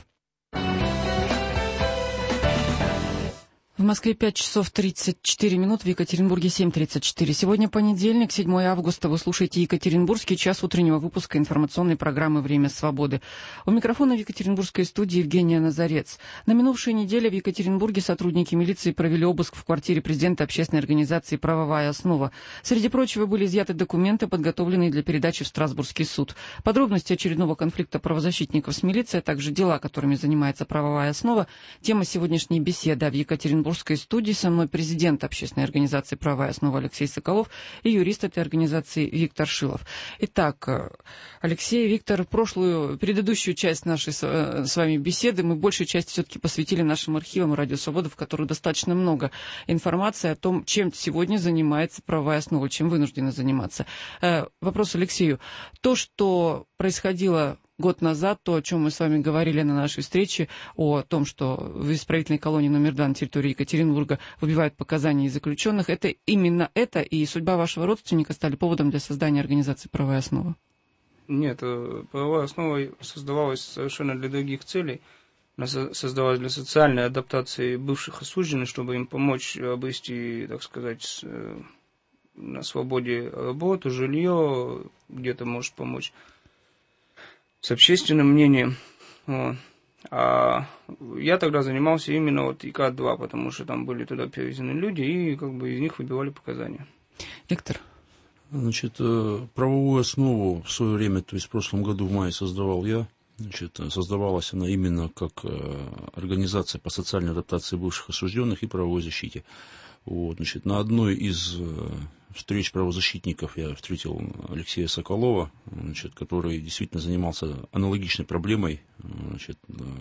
В Москве пять часов тридцать четыре минуты, в Екатеринбурге семь тридцать четыре. Сегодня понедельник, седьмое августа. Вы слушаете Екатеринбургский час утреннего выпуска информационной программы «Время свободы». У микрофона в Екатеринбургской студии Евгения Назарец. На минувшей неделе в Екатеринбурге сотрудники милиции провели обыск в квартире президента общественной организации «Правовая основа». Среди прочего были изъяты документы, подготовленные для передачи в Страсбургский суд. Подробности очередного конфликта правозащитников с милицией, а также дела, которыми занимается «Правовая основа», тема сегодняшней беседы в Екатеринбурге. В Екатеринбургской студии со мной президент общественной организации «Правовая основа» Алексей Соколов и юрист этой организации Виктор Шилов. Итак, Алексей, Виктор, прошлую, предыдущую часть нашей с вами беседы мы большей частью все-таки посвятили нашим архивам «Радио Свобода», в которых достаточно много информации о том, чем сегодня занимается «Правовая основа», чем вынуждена заниматься. Вопрос Алексею. То, что происходило год назад, то, о чем мы с вами говорили на нашей встрече, о том, что в исправительной колонии номер два на территории Екатеринбурга выбивают показания из заключенных, это именно это и судьба вашего родственника стали поводом для создания организации «Правовая основа»? Нет, «Правовая основа» создавалась совершенно для других целей. Она создавалась для социальной адаптации бывших осужденных, чтобы им помочь обрести, так сказать, на свободе работу, жилье, где-то может помочь с общественным мнением. Вот. А я тогда занимался именно вот И К два, потому что там были туда перевезены люди, и как бы из них выбивали показания. Виктор? Значит, правовую основу в свое время, то есть в прошлом году в мае создавал я. Значит, создавалась она именно как организация по социальной адаптации бывших осужденных и правовой защите. Вот, значит, на одной из встреч правозащитников я встретил Алексея Соколова, значит, который действительно занимался аналогичной проблемой. Значит,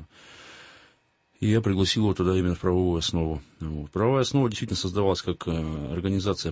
и я пригласил его тогда именно в правовую основу. Вот. Правовая основа действительно создавалась как организация,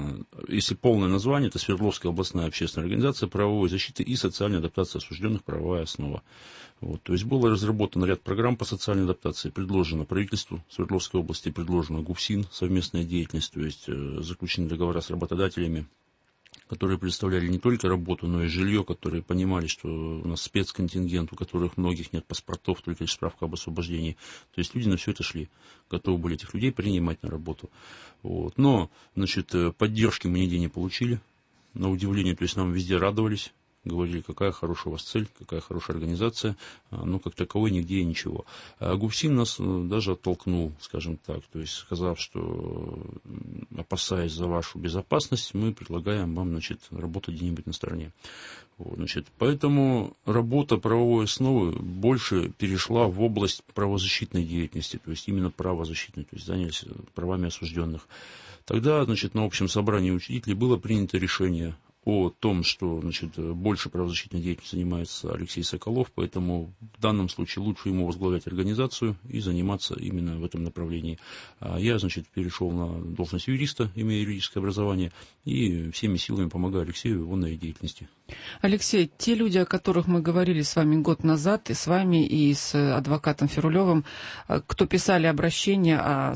если полное название, это Свердловская областная общественная организация правовой защиты и социальной адаптации осужденных, правовая основа. Вот. То есть был разработан ряд программ по социальной адаптации, предложено правительству Свердловской области, предложено ГУФСИН, совместная деятельность, то есть заключены договора с работодателями, которые предоставляли не только работу, но и жилье, которые понимали, что у нас спецконтингент, у которых многих нет паспортов, только лишь справка об освобождении. То есть люди на все это шли, готовы были этих людей принимать на работу. Вот. Но, значит, поддержки мы нигде не получили, на удивление, то есть нам везде радовались. Говорили, какая хорошая у вас цель, какая хорошая организация, но как таковой нигде и ничего. А ГУФСИН нас даже оттолкнул, скажем так, то есть сказав, что опасаясь за вашу безопасность, мы предлагаем вам, значит, работать где-нибудь на стороне. Вот, значит, поэтому работа правовой основы больше перешла в область правозащитной деятельности, то есть именно правозащитной, то есть занялись правами осужденных. Тогда, значит, на общем собрании учредителей было принято решение о том, что, значит, больше правозащитной деятельностью занимается Алексей Соколов, поэтому в данном случае лучше ему возглавлять организацию и заниматься именно в этом направлении. А я, значит, перешел на должность юриста, имея юридическое образование, и всеми силами помогаю Алексею в его деятельности. Алексей, те люди, о которых мы говорили с вами год назад, и с вами, и с адвокатом Ферулевым, кто писали обращения о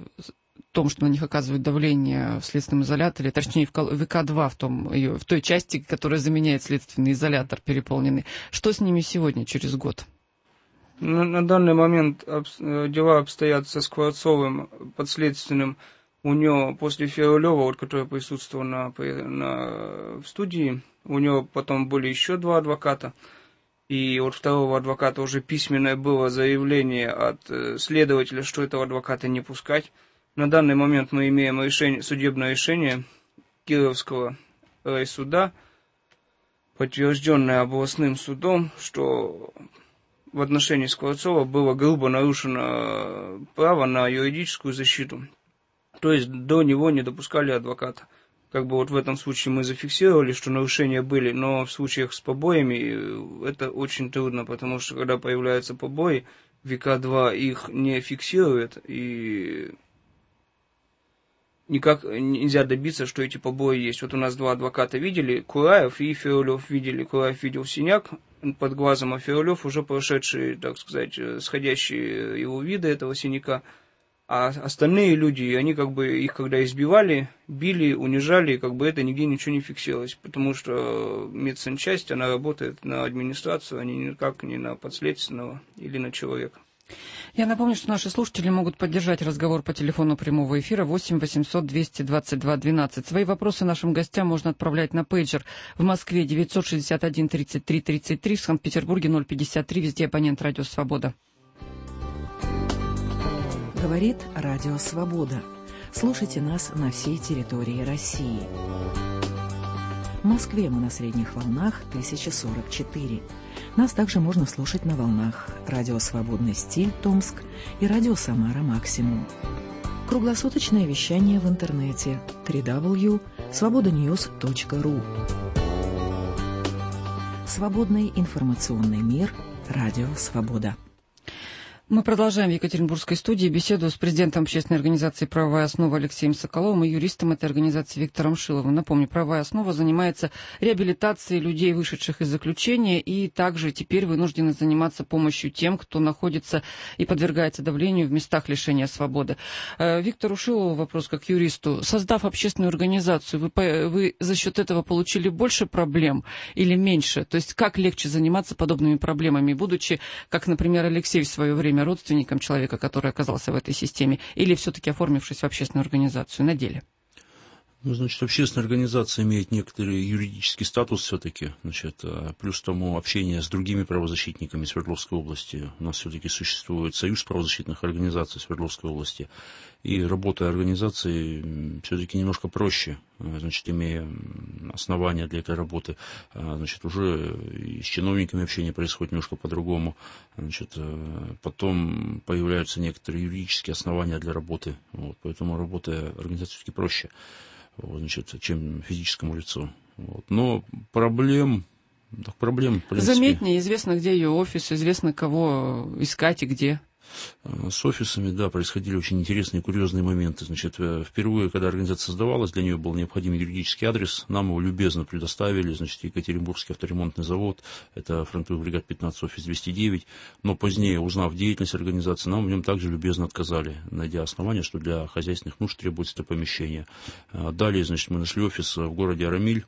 том, что на них оказывают давление в следственном изоляторе, точнее в И К два, в, том, в той части, которая заменяет следственный изолятор переполненный. Что с ними сегодня, через год? На, на данный момент об, дела обстоят со Скворцовым подследственным. У него после Ферулева, вот, который присутствовал на, на, в студии, у него потом были еще два адвоката. И от второго адвоката уже письменное было заявление от следователя, что этого адвоката не пускать. На данный момент мы имеем решение, судебное решение Кировского райсуда, подтвержденное областным судом, что в отношении Скворцова было грубо нарушено право на юридическую защиту. То есть до него не допускали адвоката. Как бы вот в этом случае мы зафиксировали, что нарушения были, но в случаях с побоями это очень трудно, потому что когда появляются побои, в И К два их не фиксирует, и никак нельзя добиться, что эти побои есть. Вот у нас два адвоката видели, Кураев и Ферулев видели. Кураев видел синяк под глазом, а Февралев уже прошедший, так сказать, сходящий его вида этого синяка. А остальные люди, они как бы их когда избивали, били, унижали, как бы это нигде ничего не фиксировалось. Потому что медсанчасть, она работает на администрацию, а не никак не на подследственного или на человека. Я напомню, что наши слушатели могут поддержать разговор по телефону прямого эфира восемь восемьсот двести двадцать два двенадцать. Свои вопросы нашим гостям можно отправлять на пейджер. В Москве девятьсот шестьдесят один тридцать три тридцать три, в Санкт-Петербурге ноль пятьдесят три, везде абонент «Радио Свобода». Говорит Радио Свобода. Слушайте нас на всей территории России. В Москве мы на средних волнах тысяча сорок четыре. Нас также можно слушать на волнах Радио Свободный Стиль Томск и Радио Самара Максимум. Круглосуточное вещание в интернете дабл ю дабл ю дабл ю точка свобода ньюс точка ру. Свободный информационный мир. Радио Свобода. Мы продолжаем в Екатеринбургской студии беседу с президентом общественной организации «Правовая основа» Алексеем Соколовым и юристом этой организации Виктором Шиловым. Напомню, «Правовая основа» занимается реабилитацией людей, вышедших из заключения, и также теперь вынуждены заниматься помощью тем, кто находится и подвергается давлению в местах лишения свободы. Виктору Шилову вопрос как юристу. Создав общественную организацию, вы, вы за счет этого получили больше проблем или меньше? То есть как легче заниматься подобными проблемами, будучи, как, например, Алексей в свое время, родственником человека, который оказался в этой системе, или все-таки оформившись в общественную организацию на деле? Ну, значит, общественная организация имеет некоторый юридический статус все-таки, значит, плюс тому общение с другими правозащитниками Свердловской области. У нас все-таки существует союз правозащитных организаций Свердловской области, и работа организации все-таки немножко проще, значит, имея основания для этой работы. Значит, уже и с чиновниками общение происходит немножко по-другому. Значит, потом появляются некоторые юридические основания для работы, вот, поэтому работа организации все-таки проще. Вот, значит, чем физическому лицу. Вот. Но проблем, так проблем, в принципе... Заметнее, известно, где ее офис, известно, кого искать и где. С офисами, да, происходили очень интересные и курьезные моменты. Значит, впервые, когда организация создавалась, для нее был необходим юридический адрес. Нам его любезно предоставили. Значит, Екатеринбургский авторемонтный завод, это фронтовый бригад пятнадцать, офис двести девять. Но позднее, узнав деятельность организации, нам в нем также любезно отказали, найдя основания, что для хозяйственных нужд требуется это помещение. Далее, значит, мы нашли офис в городе Арамиль.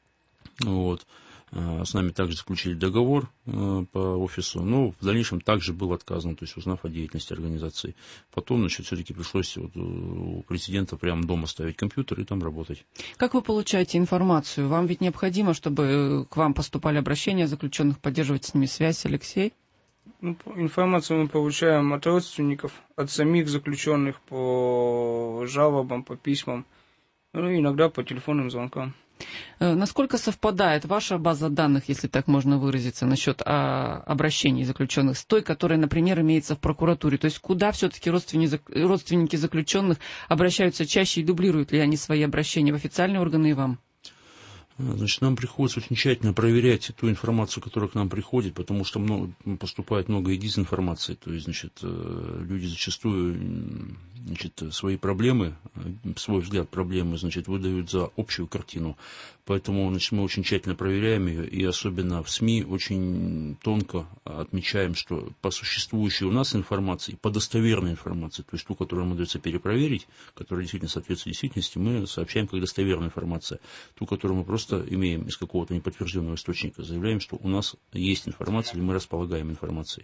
Вот. С нами также заключили договор по офису, но в дальнейшем также был отказан, то есть узнав о деятельности организации. Потом, значит, все-таки пришлось вот у президента прямо дома ставить компьютер и там работать. Как вы получаете информацию? Вам ведь необходимо, чтобы к вам поступали обращения заключенных, поддерживать с ними связь, Алексей? Ну, информацию мы получаем от родственников, от самих заключенных по жалобам, по письмам, ну, иногда по телефонным звонкам. Насколько совпадает ваша база данных, если так можно выразиться, насчет а, обращений заключенных с той, которая, например, имеется в прокуратуре? То есть куда все-таки родственники, родственники заключенных обращаются чаще и дублируют ли они свои обращения в официальные органы и вам? Значит, нам приходится очень тщательно проверять ту информацию, которая к нам приходит, потому что много, поступает много и дезинформации. То есть, значит, люди зачастую, значит, свои проблемы, свой взгляд проблемы, значит, выдают за общую картину. Поэтому, значит, мы очень тщательно проверяем ее, и особенно в СМИ очень тонко отмечаем, что по существующей у нас информации, по достоверной информации, то есть ту, которую нам удается перепроверить, которая действительно соответствует действительности, мы сообщаем как достоверная информация. Ту, которую мы просто имеем из какого-то неподтвержденного источника, заявляем, что у нас есть информация, или мы располагаем информацией.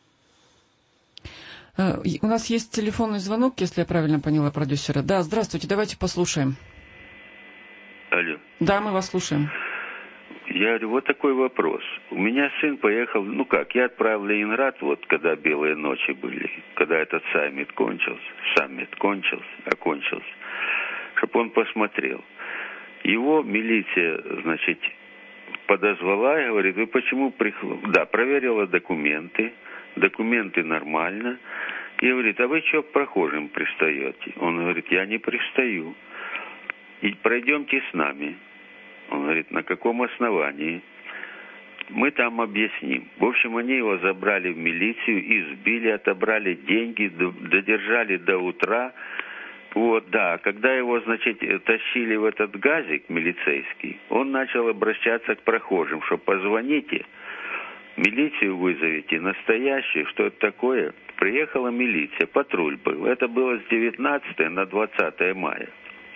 У нас есть телефонный звонок, если я правильно поняла продюсера. Да, здравствуйте, давайте послушаем. Алло. Да, мы вас слушаем. Я говорю, вот такой вопрос. У меня сын поехал, ну как, я отправил в Ленинград, вот когда белые ночи были, когда этот саммит кончился, саммит кончился, окончился, чтобы он посмотрел. Его милиция, значит, подозвала и говорит, вы почему приехали? Да, проверила документы, документы нормально. И говорит, а вы что к прохожим пристаете? Он говорит, я не пристаю. И пройдемте с нами. Он говорит, на каком основании? Мы там объясним. В общем, они его забрали в милицию, избили, отобрали деньги, додержали до утра. Вот, да. Когда его, значит, тащили в этот газик милицейский, он начал обращаться к прохожим, что позвоните. Милицию вызовите, настоящую, что это такое? Приехала милиция, патруль был. Это было с девятнадцатого на двадцатое мая.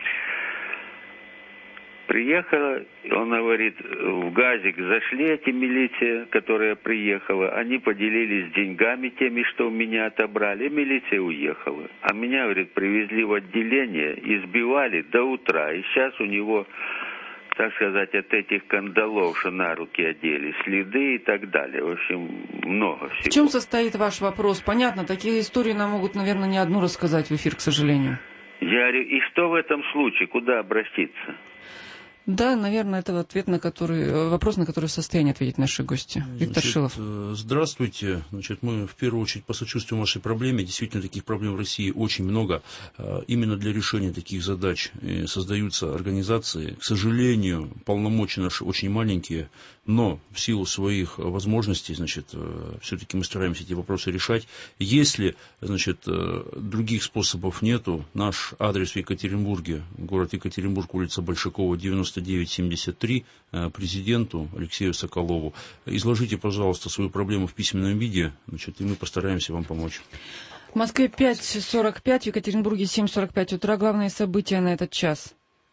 Приехала, он говорит, в ГАЗик зашли эти милиция, которая приехала, они поделились деньгами теми, что у меня отобрали, и милиция уехала. А меня, говорит, привезли в отделение, избивали до утра, и сейчас у него, так сказать, от этих кандалов, что на руки одели, следы и так далее. В общем, много всего. В чем состоит ваш вопрос? Понятно, такие истории нам могут, наверное, не одну рассказать в эфир, к сожалению. Я говорю, и что в этом случае, куда обратиться? Да, наверное, это ответ на который, вопрос, на который в состоянии ответить наши гости. Виктор Значит, Шилов. Здравствуйте. Значит, мы в первую очередь посочувствуем вашей проблеме. Действительно, таких проблем в России очень много. Именно для решения таких задач создаются организации. К сожалению, полномочия наши очень маленькие, но в силу своих возможностей, значит, все-таки мы стараемся эти вопросы решать. Если, значит, других способов нету, наш адрес в Екатеринбурге, город Екатеринбург, улица Большакова, девяносто девять семьдесят три, президенту Алексею Соколову. Изложите, пожалуйста, свою проблему в письменном виде, значит, и мы постараемся вам помочь. В Москве пять сорок пять, в Екатеринбурге семь сорок пять утра. Главные события на этот час.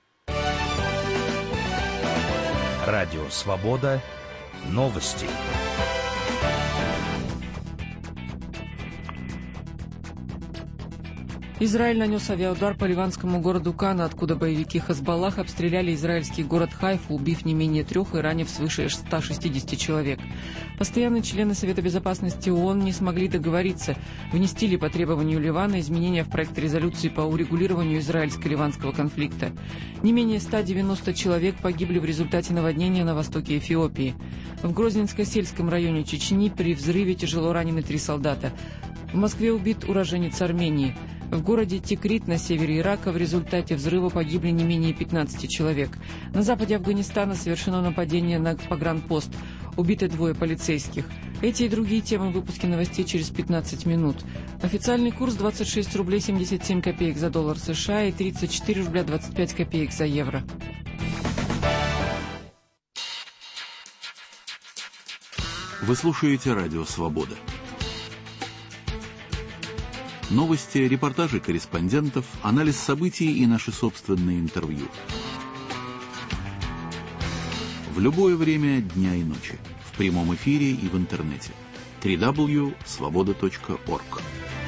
Радио «Свобода». Новости. Израиль нанес авиаудар по ливанскому городу Кана, откуда боевики Хезболлах обстреляли израильский город Хайфу, убив не менее трех и ранив свыше ста шестидесяти человек. Постоянные члены Совета Безопасности ООН не смогли договориться, внести ли по требованию Ливана изменения в проект резолюции по урегулированию израильско-ливанского конфликта. Не менее ста девяноста человек погибли в результате наводнения на востоке Эфиопии. В Грозненско-сельском районе Чечни при взрыве тяжело ранены три солдата. В Москве убит уроженец Армении. В городе Тикрит на севере Ирака в результате взрыва погибли не менее пятнадцати человек. На западе Афганистана совершено нападение на погранпост. Убиты двое полицейских. Эти и другие темы в выпуске новостей через пятнадцать минут. Официальный курс двадцать шесть рублей семьдесят семь копеек за доллар США и тридцать четыре рубля двадцать пять копеек за евро. Вы слушаете Радио Свобода. Новости, репортажи корреспондентов, анализ событий и наши собственные интервью. В любое время дня и ночи. В прямом эфире и в интернете. дабл ю дабл ю дабл ю точка свобода точка орг.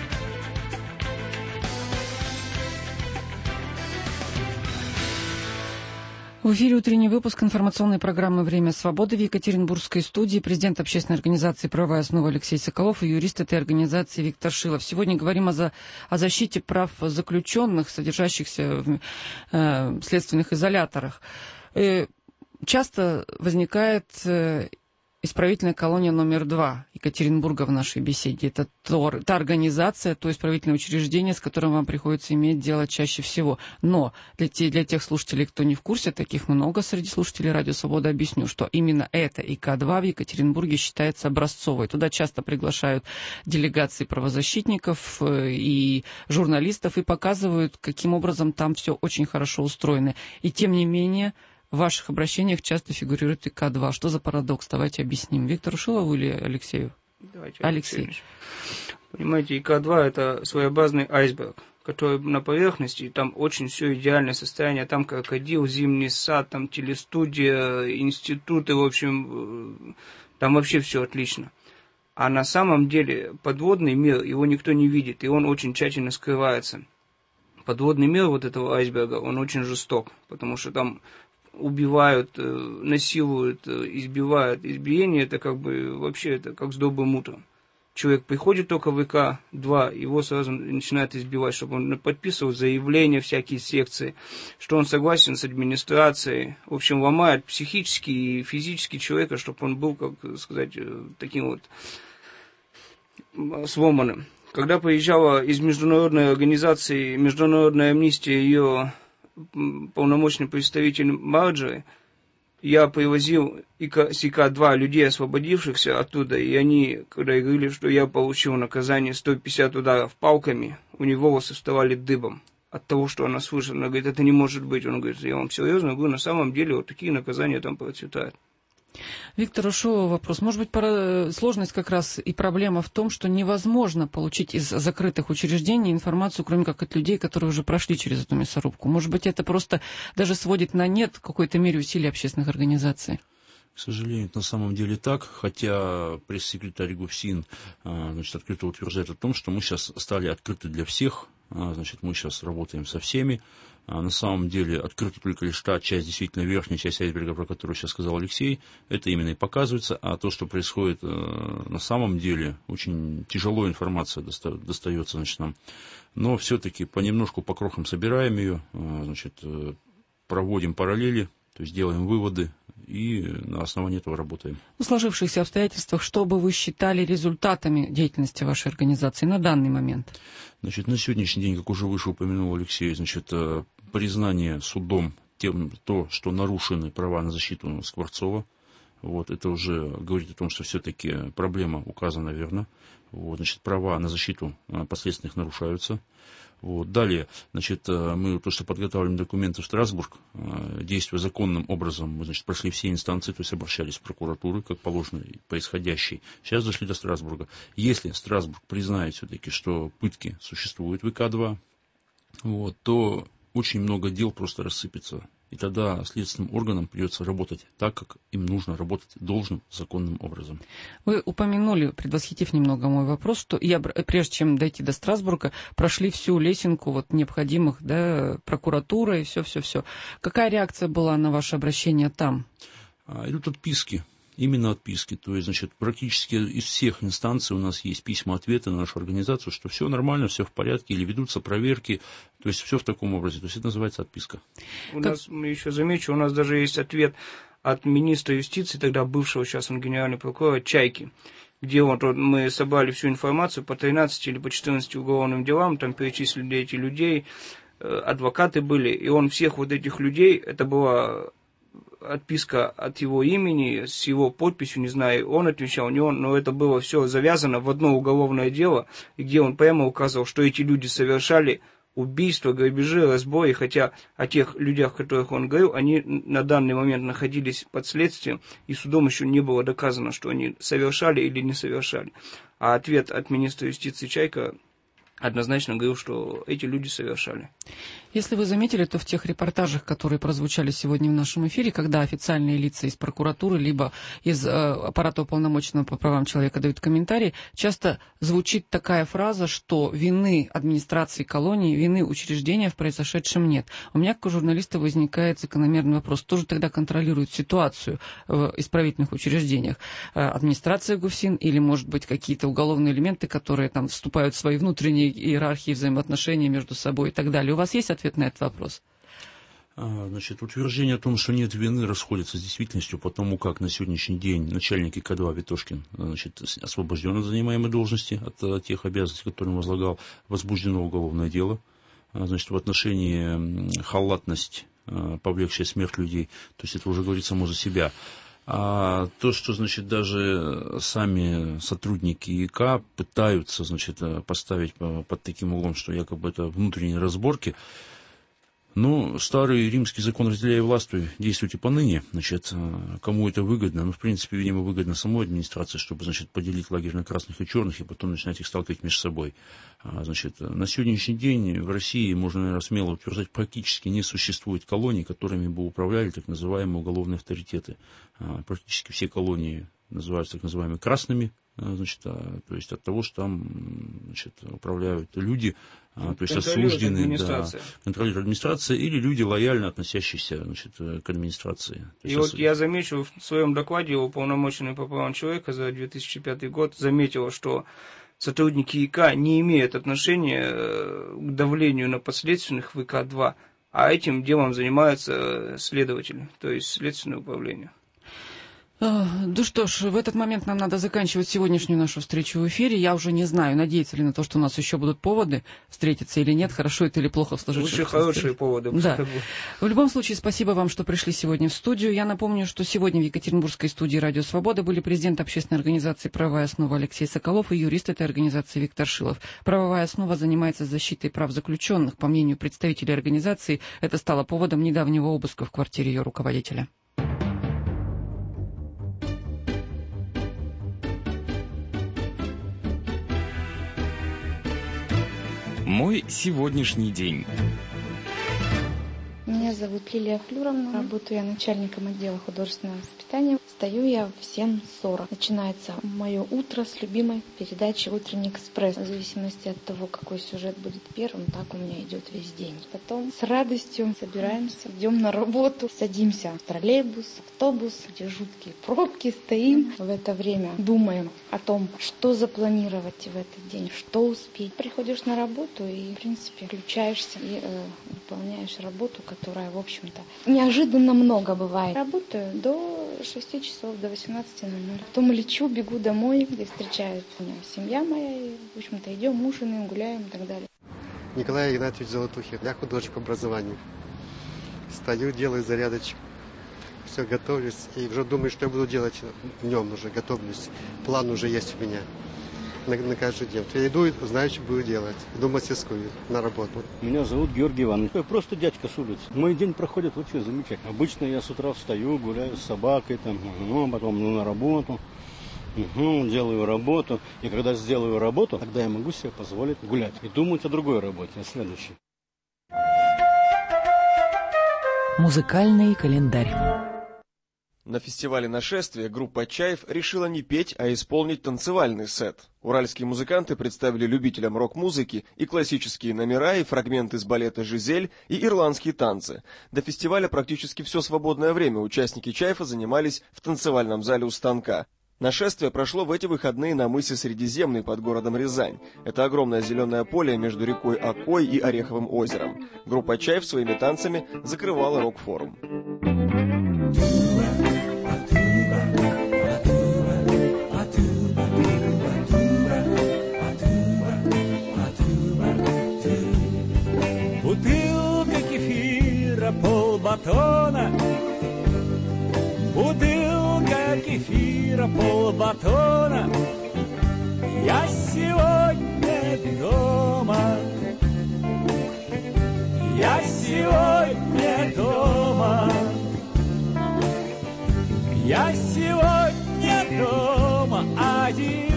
В эфире утренний выпуск информационной программы «Время свободы» в Екатеринбургской студии. Президент общественной организации «Правовая основа» Алексей Соколов и юрист этой организации Виктор Шилов. Сегодня говорим о, за, о защите прав заключенных, содержащихся в э, следственных изоляторах. Э, часто возникает э, исправительная колония номер два Екатеринбурга в нашей беседе. Это то, та организация, то исправительное учреждение, с которым вам приходится иметь дело чаще всего. Но для, те, для тех слушателей, кто не в курсе, таких много среди слушателей Радио Свобода, объясню, что именно это И К два в Екатеринбурге считается образцовой. Туда часто приглашают делегации правозащитников и журналистов и показывают, каким образом там все очень хорошо устроено. И тем не менее, в ваших обращениях часто фигурирует И К два. Что за парадокс? Давайте объясним. Виктору Шилову или Алексею? Давайте, Алексей. Алексей. Понимаете, И К два это своеобразный айсберг, который на поверхности, и там очень все идеальное состояние. Там крокодил, зимний сад, там телестудия, институты, в общем, там вообще все отлично. А на самом деле подводный мир, его никто не видит, и он очень тщательно скрывается. Подводный мир вот этого айсберга, он очень жесток, потому что там убивают, насилуют, избивают. Избиение это как бы вообще это как с добрым утром. Человек приходит только в И К два, его сразу начинают избивать, чтобы он подписывал заявления, всякие секции, что он согласен с администрацией. В общем, ломает психически и физически человека, чтобы он был, как сказать, таким вот сломанным. Когда приезжала из международной организации Международная амнистия, ее полномочный представитель Марджори, я привозил с И К два людей, освободившихся оттуда, и они, когда говорили, что я получил наказание сто пятьдесят ударов палками, у него волосы вставали дыбом от того, что она слышала. Она говорит, это не может быть. Он говорит, я вам серьезно говорю, на самом деле вот такие наказания там процветают. Виктор Ушова, вопрос. Может быть, пара... сложность как раз и проблема в том, что невозможно получить из закрытых учреждений информацию, кроме как от людей, которые уже прошли через эту мясорубку. Может быть, это просто даже сводит на нет в какой-то мере усилий общественных организаций? К сожалению, это на самом деле так, хотя пресс-секретарь ГУФСИН, значит, открыто утверждает о том, что мы сейчас стали открыты для всех, значит, мы сейчас работаем со всеми. На самом деле открыта только лишь та часть, действительно верхняя часть айсберга, про которую сейчас сказал Алексей, это именно и показывается, а то, что происходит на самом деле, очень тяжело информация достается, значит, нам. Но все-таки понемножку по крохам собираем ее, значит, проводим параллели, то есть делаем выводы и на основании этого работаем. В сложившихся обстоятельствах, что бы вы считали результатами деятельности вашей организации на данный момент? Значит, на сегодняшний день, как уже выше упомянул Алексей, значит, признание судом тем, то, что нарушены права на защиту Скворцова. Вот, это уже говорит о том, что все-таки проблема указана верно. Вот, значит, права на защиту последственных нарушаются. Вот. Далее, значит, мы то, что подготавливаем документы в Страсбург, действуя законным образом, мы, значит, прошли все инстанции, то есть обращались в прокуратуру, как положено, происходящей. Сейчас дошли до Страсбурга. Если Страсбург признает все-таки, что пытки существуют в ИК два, вот, то очень много дел просто рассыпется. И тогда следственным органам придется работать так, как им нужно работать должным, законным образом. Вы упомянули, предвосхитив немного мой вопрос, что я, прежде чем дойти до Страсбурга, прошли всю лесенку вот необходимых, да, прокуратуры и все-все-все. Какая реакция была на ваше обращение там? Идут отписки. Именно отписки. То есть, значит, практически из всех инстанций у нас есть письма-ответы на нашу организацию, что все нормально, все в порядке, или ведутся проверки. То есть, все в таком образе. То есть, это называется отписка. У как... нас, еще замечу, у нас даже есть ответ от министра юстиции, тогда бывшего, сейчас он генеральный прокурор, Чайки, где вот, вот мы собрали всю информацию по тринадцати или по четырнадцати уголовным делам, там перечислили эти людей, адвокаты были, и он всех вот этих людей, это была отписка от его имени, с его подписью, не знаю, он отвечал, не он, но это было все завязано в одно уголовное дело, где он прямо указывал, что эти люди совершали убийства, грабежи, разбои, хотя о тех людях, о которых он говорил, они на данный момент находились под следствием, и судом еще не было доказано, что они совершали или не совершали. А ответ от министра юстиции Чайка однозначно говорил, что эти люди совершали. Если вы заметили, то в тех репортажах, которые прозвучали сегодня в нашем эфире, когда официальные лица из прокуратуры либо из э, аппарата уполномоченного по правам человека дают комментарии, часто звучит такая фраза, что вины администрации колонии, вины учреждения в произошедшем нет. У меня, как у журналиста, возникает закономерный вопрос. Кто же тогда контролирует ситуацию в исправительных учреждениях? Э, администрация ГУФСИН или, может быть, какие-то уголовные элементы, которые там вступают в свои внутренние иерархии взаимоотношений между собой и так далее? У вас есть ответ на этот вопрос? Значит, утверждение о том, что нет вины, расходится с действительностью, потому как на сегодняшний день начальник ИК два Ветошкин, значит, освобожден от занимаемой должности, от тех обязанностей, которые он возлагал, возбуждено уголовное дело, значит, в отношении халатность, повлекшая смерть людей, то есть это уже говорит само за себя. А то, что, значит, даже сами сотрудники ИК пытаются, значит, поставить под таким углом, что якобы это внутренние разборки, ну, старый римский закон «разделяй властвуй», действуйте поныне, значит, кому это выгодно? Ну, в принципе, видимо, выгодно самой администрации, чтобы, значит, поделить лагерь на красных и черных и потом начинать их сталкивать между собой. Значит, на сегодняшний день в России, можно, наверное, смело утверждать, практически не существует колоний, которыми бы управляли так называемые уголовные авторитеты. Практически все колонии называются так называемыми красными, значит, то есть от того, что там, значит, управляют люди, то есть осужденные, администрация. Да, контролирует администрация или люди, лояльно относящиеся, значит, к администрации. И вот осуд... я замечу в своем докладе уполномоченный по правам человека за две тысячи пятый год заметил, что сотрудники ИК не имеют отношения к давлению на подследственных в ИК два, а этим делом занимаются следователи, то есть следственное управление. Ну что ж, в этот момент нам надо заканчивать сегодняшнюю нашу встречу в эфире. Я уже не знаю, надеяться ли на то, что у нас еще будут поводы встретиться или нет, хорошо это или плохо в сложившихся. Лучше хорошие поводы. Да. В любом случае, спасибо вам, что пришли сегодня в студию. Я напомню, что сегодня в Екатеринбургской студии «Радио Свобода» были президент общественной организации «Правовая основа» Алексей Соколов и юрист этой организации Виктор Шилов. «Правовая основа» занимается защитой прав заключенных. По мнению представителей организации, это стало поводом недавнего обыска в квартире ее руководителя. Мой сегодняшний день. Меня зовут Лилия Флюровна. Работаю я начальником отдела художественного воспитания. Встаю я в семь сорок. Начинается мое утро с любимой передачи «Утренний экспресс». В зависимости от того, какой сюжет будет первым, так у меня идет весь день. Потом с радостью собираемся, идем на работу, садимся в троллейбус, автобус, где жуткие пробки, стоим. В это время думаем о том, что запланировать в этот день, что успеть. Приходишь на работу и, в принципе, включаешься и э, выполняешь работу, которая, в общем-то, неожиданно много бывает. Работаю до шести часов, до восемнадцати ноль-ноль. Потом лечу, бегу домой, где встречает меня семья моя, и, в общем-то, идем, ужинаем, гуляем и так далее. Николай Игнатьевич Золотухин. Я художник по образованию. Стою, делаю зарядочку. Все, готовлюсь. И уже думаю, что я буду делать днем уже, готовлюсь. План уже есть у меня на, на каждый день. Я иду и знаю, что буду делать. Иду в мастерскую, на работу. Меня зовут Георгий Иванович. Я просто дядька с улицы. Мой день проходит вообще замечательно. Обычно я с утра встаю, гуляю с собакой, там, ну, потом ну, на работу. Угу, делаю работу. И когда сделаю работу, тогда я могу себе позволить гулять. И думать о другой работе, о следующей. Музыкальный календарь. На фестивале «Нашествие» группа «Чайф» решила не петь, а исполнить танцевальный сет. Уральские музыканты представили любителям рок-музыки и классические номера, и фрагменты из балета «Жизель», и ирландские танцы. До фестиваля практически все свободное время участники «Чайфа» занимались в танцевальном зале у станка. Нашествие прошло в эти выходные на мысе Средиземный под городом Рязань. Это огромное зеленое поле между рекой Окой и Ореховым озером. Группа «Чайф» своими танцами закрывала рок-форум. Бутылка кефира, полбатона, бутылка кефира, полбатона. Я сегодня дома, я сегодня дома, я сегодня дома один.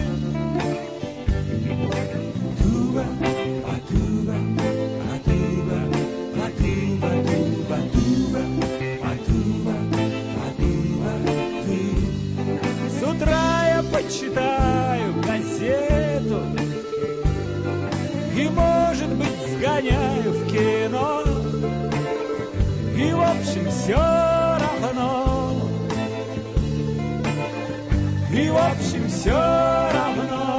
Туба, атуба, атуба, атуба, туба, туба, атуба, атуба, туба. С утра я почитаю газету и, может быть, сгоняю в кино. И, в общем, все равно. И, в общем, все равно.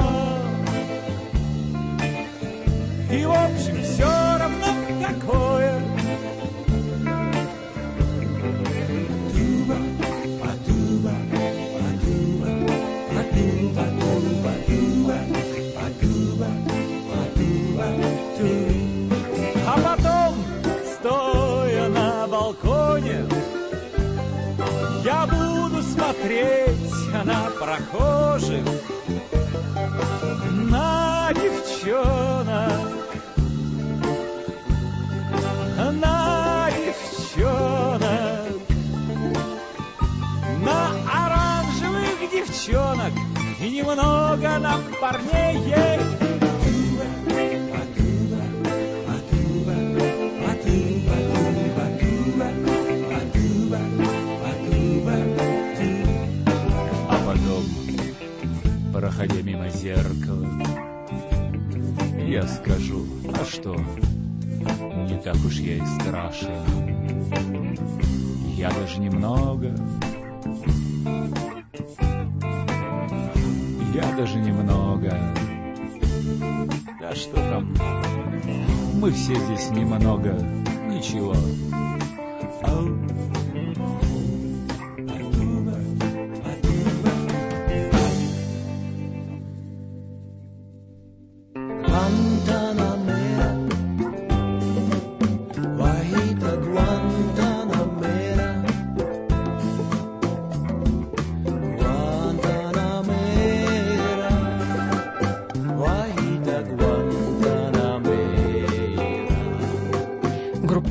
И, в общем, все равно какое. Туба, атуба, атуба, атуба, туба, туба, атуба, атуба, туба. А потом, стоя на балконе, я буду смотреть на прохожих, на девчонок, на девчонок, на оранжевых девчонок и немного на парней. Проходя мимо зеркала, я скажу, а что, не так уж я и страшен. Я даже немного, я даже немного. Да что там, мы все здесь немного, ничего. Ау.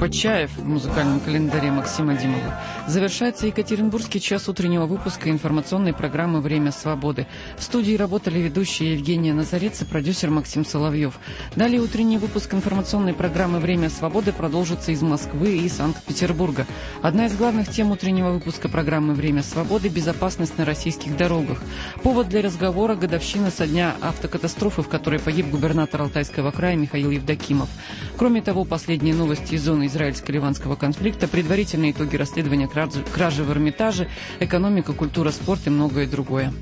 группа «Чаев» в музыкальном календаре Максима Димова. Завершается Екатеринбургский час утреннего выпуска информационной программы «Время свободы». В студии работали ведущие Евгения Назарец и продюсер Максим Соловьев. Далее утренний выпуск информационной программы «Время свободы» продолжится из Москвы и Санкт-Петербурга. Одна из главных тем утреннего выпуска программы «Время свободы» – безопасность на российских дорогах. Повод для разговора – годовщина со дня автокатастрофы, в которой погиб губернатор Алтайского края Михаил Евдокимов. Кроме того, последние новости из зоны израильско-ливанского конфликта, предварительные итоги расследования кражи, кражи в Эрмитаже, экономика, культура, спорт и многое другое.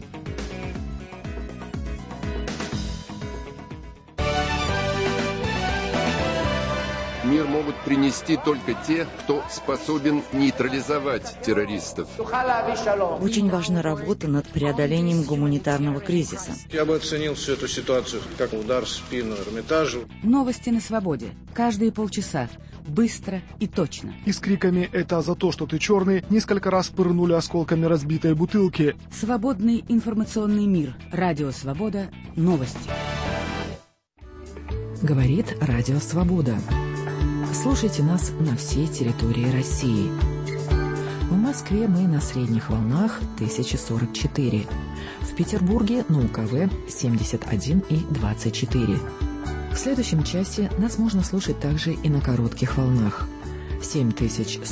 Мир могут принести только те, кто способен нейтрализовать террористов. Очень важна работа над преодолением гуманитарного кризиса. Я бы оценил всю эту ситуацию как удар в спину Эрмитажу. Новости на свободе. Каждые полчаса. Быстро и точно. И с криками «Это за то, что ты черный» несколько раз пырнули осколками разбитой бутылки. Свободный информационный мир. Радио «Свобода». Новости. Говорит Радио «Свобода». Слушайте нас на всей территории России. В Москве мы на средних волнах тысяча сорок четыре. В Петербурге на УКВ семьдесят один и двадцать четыре. В следующем часе нас можно слушать также и на коротких волнах. семь тысяч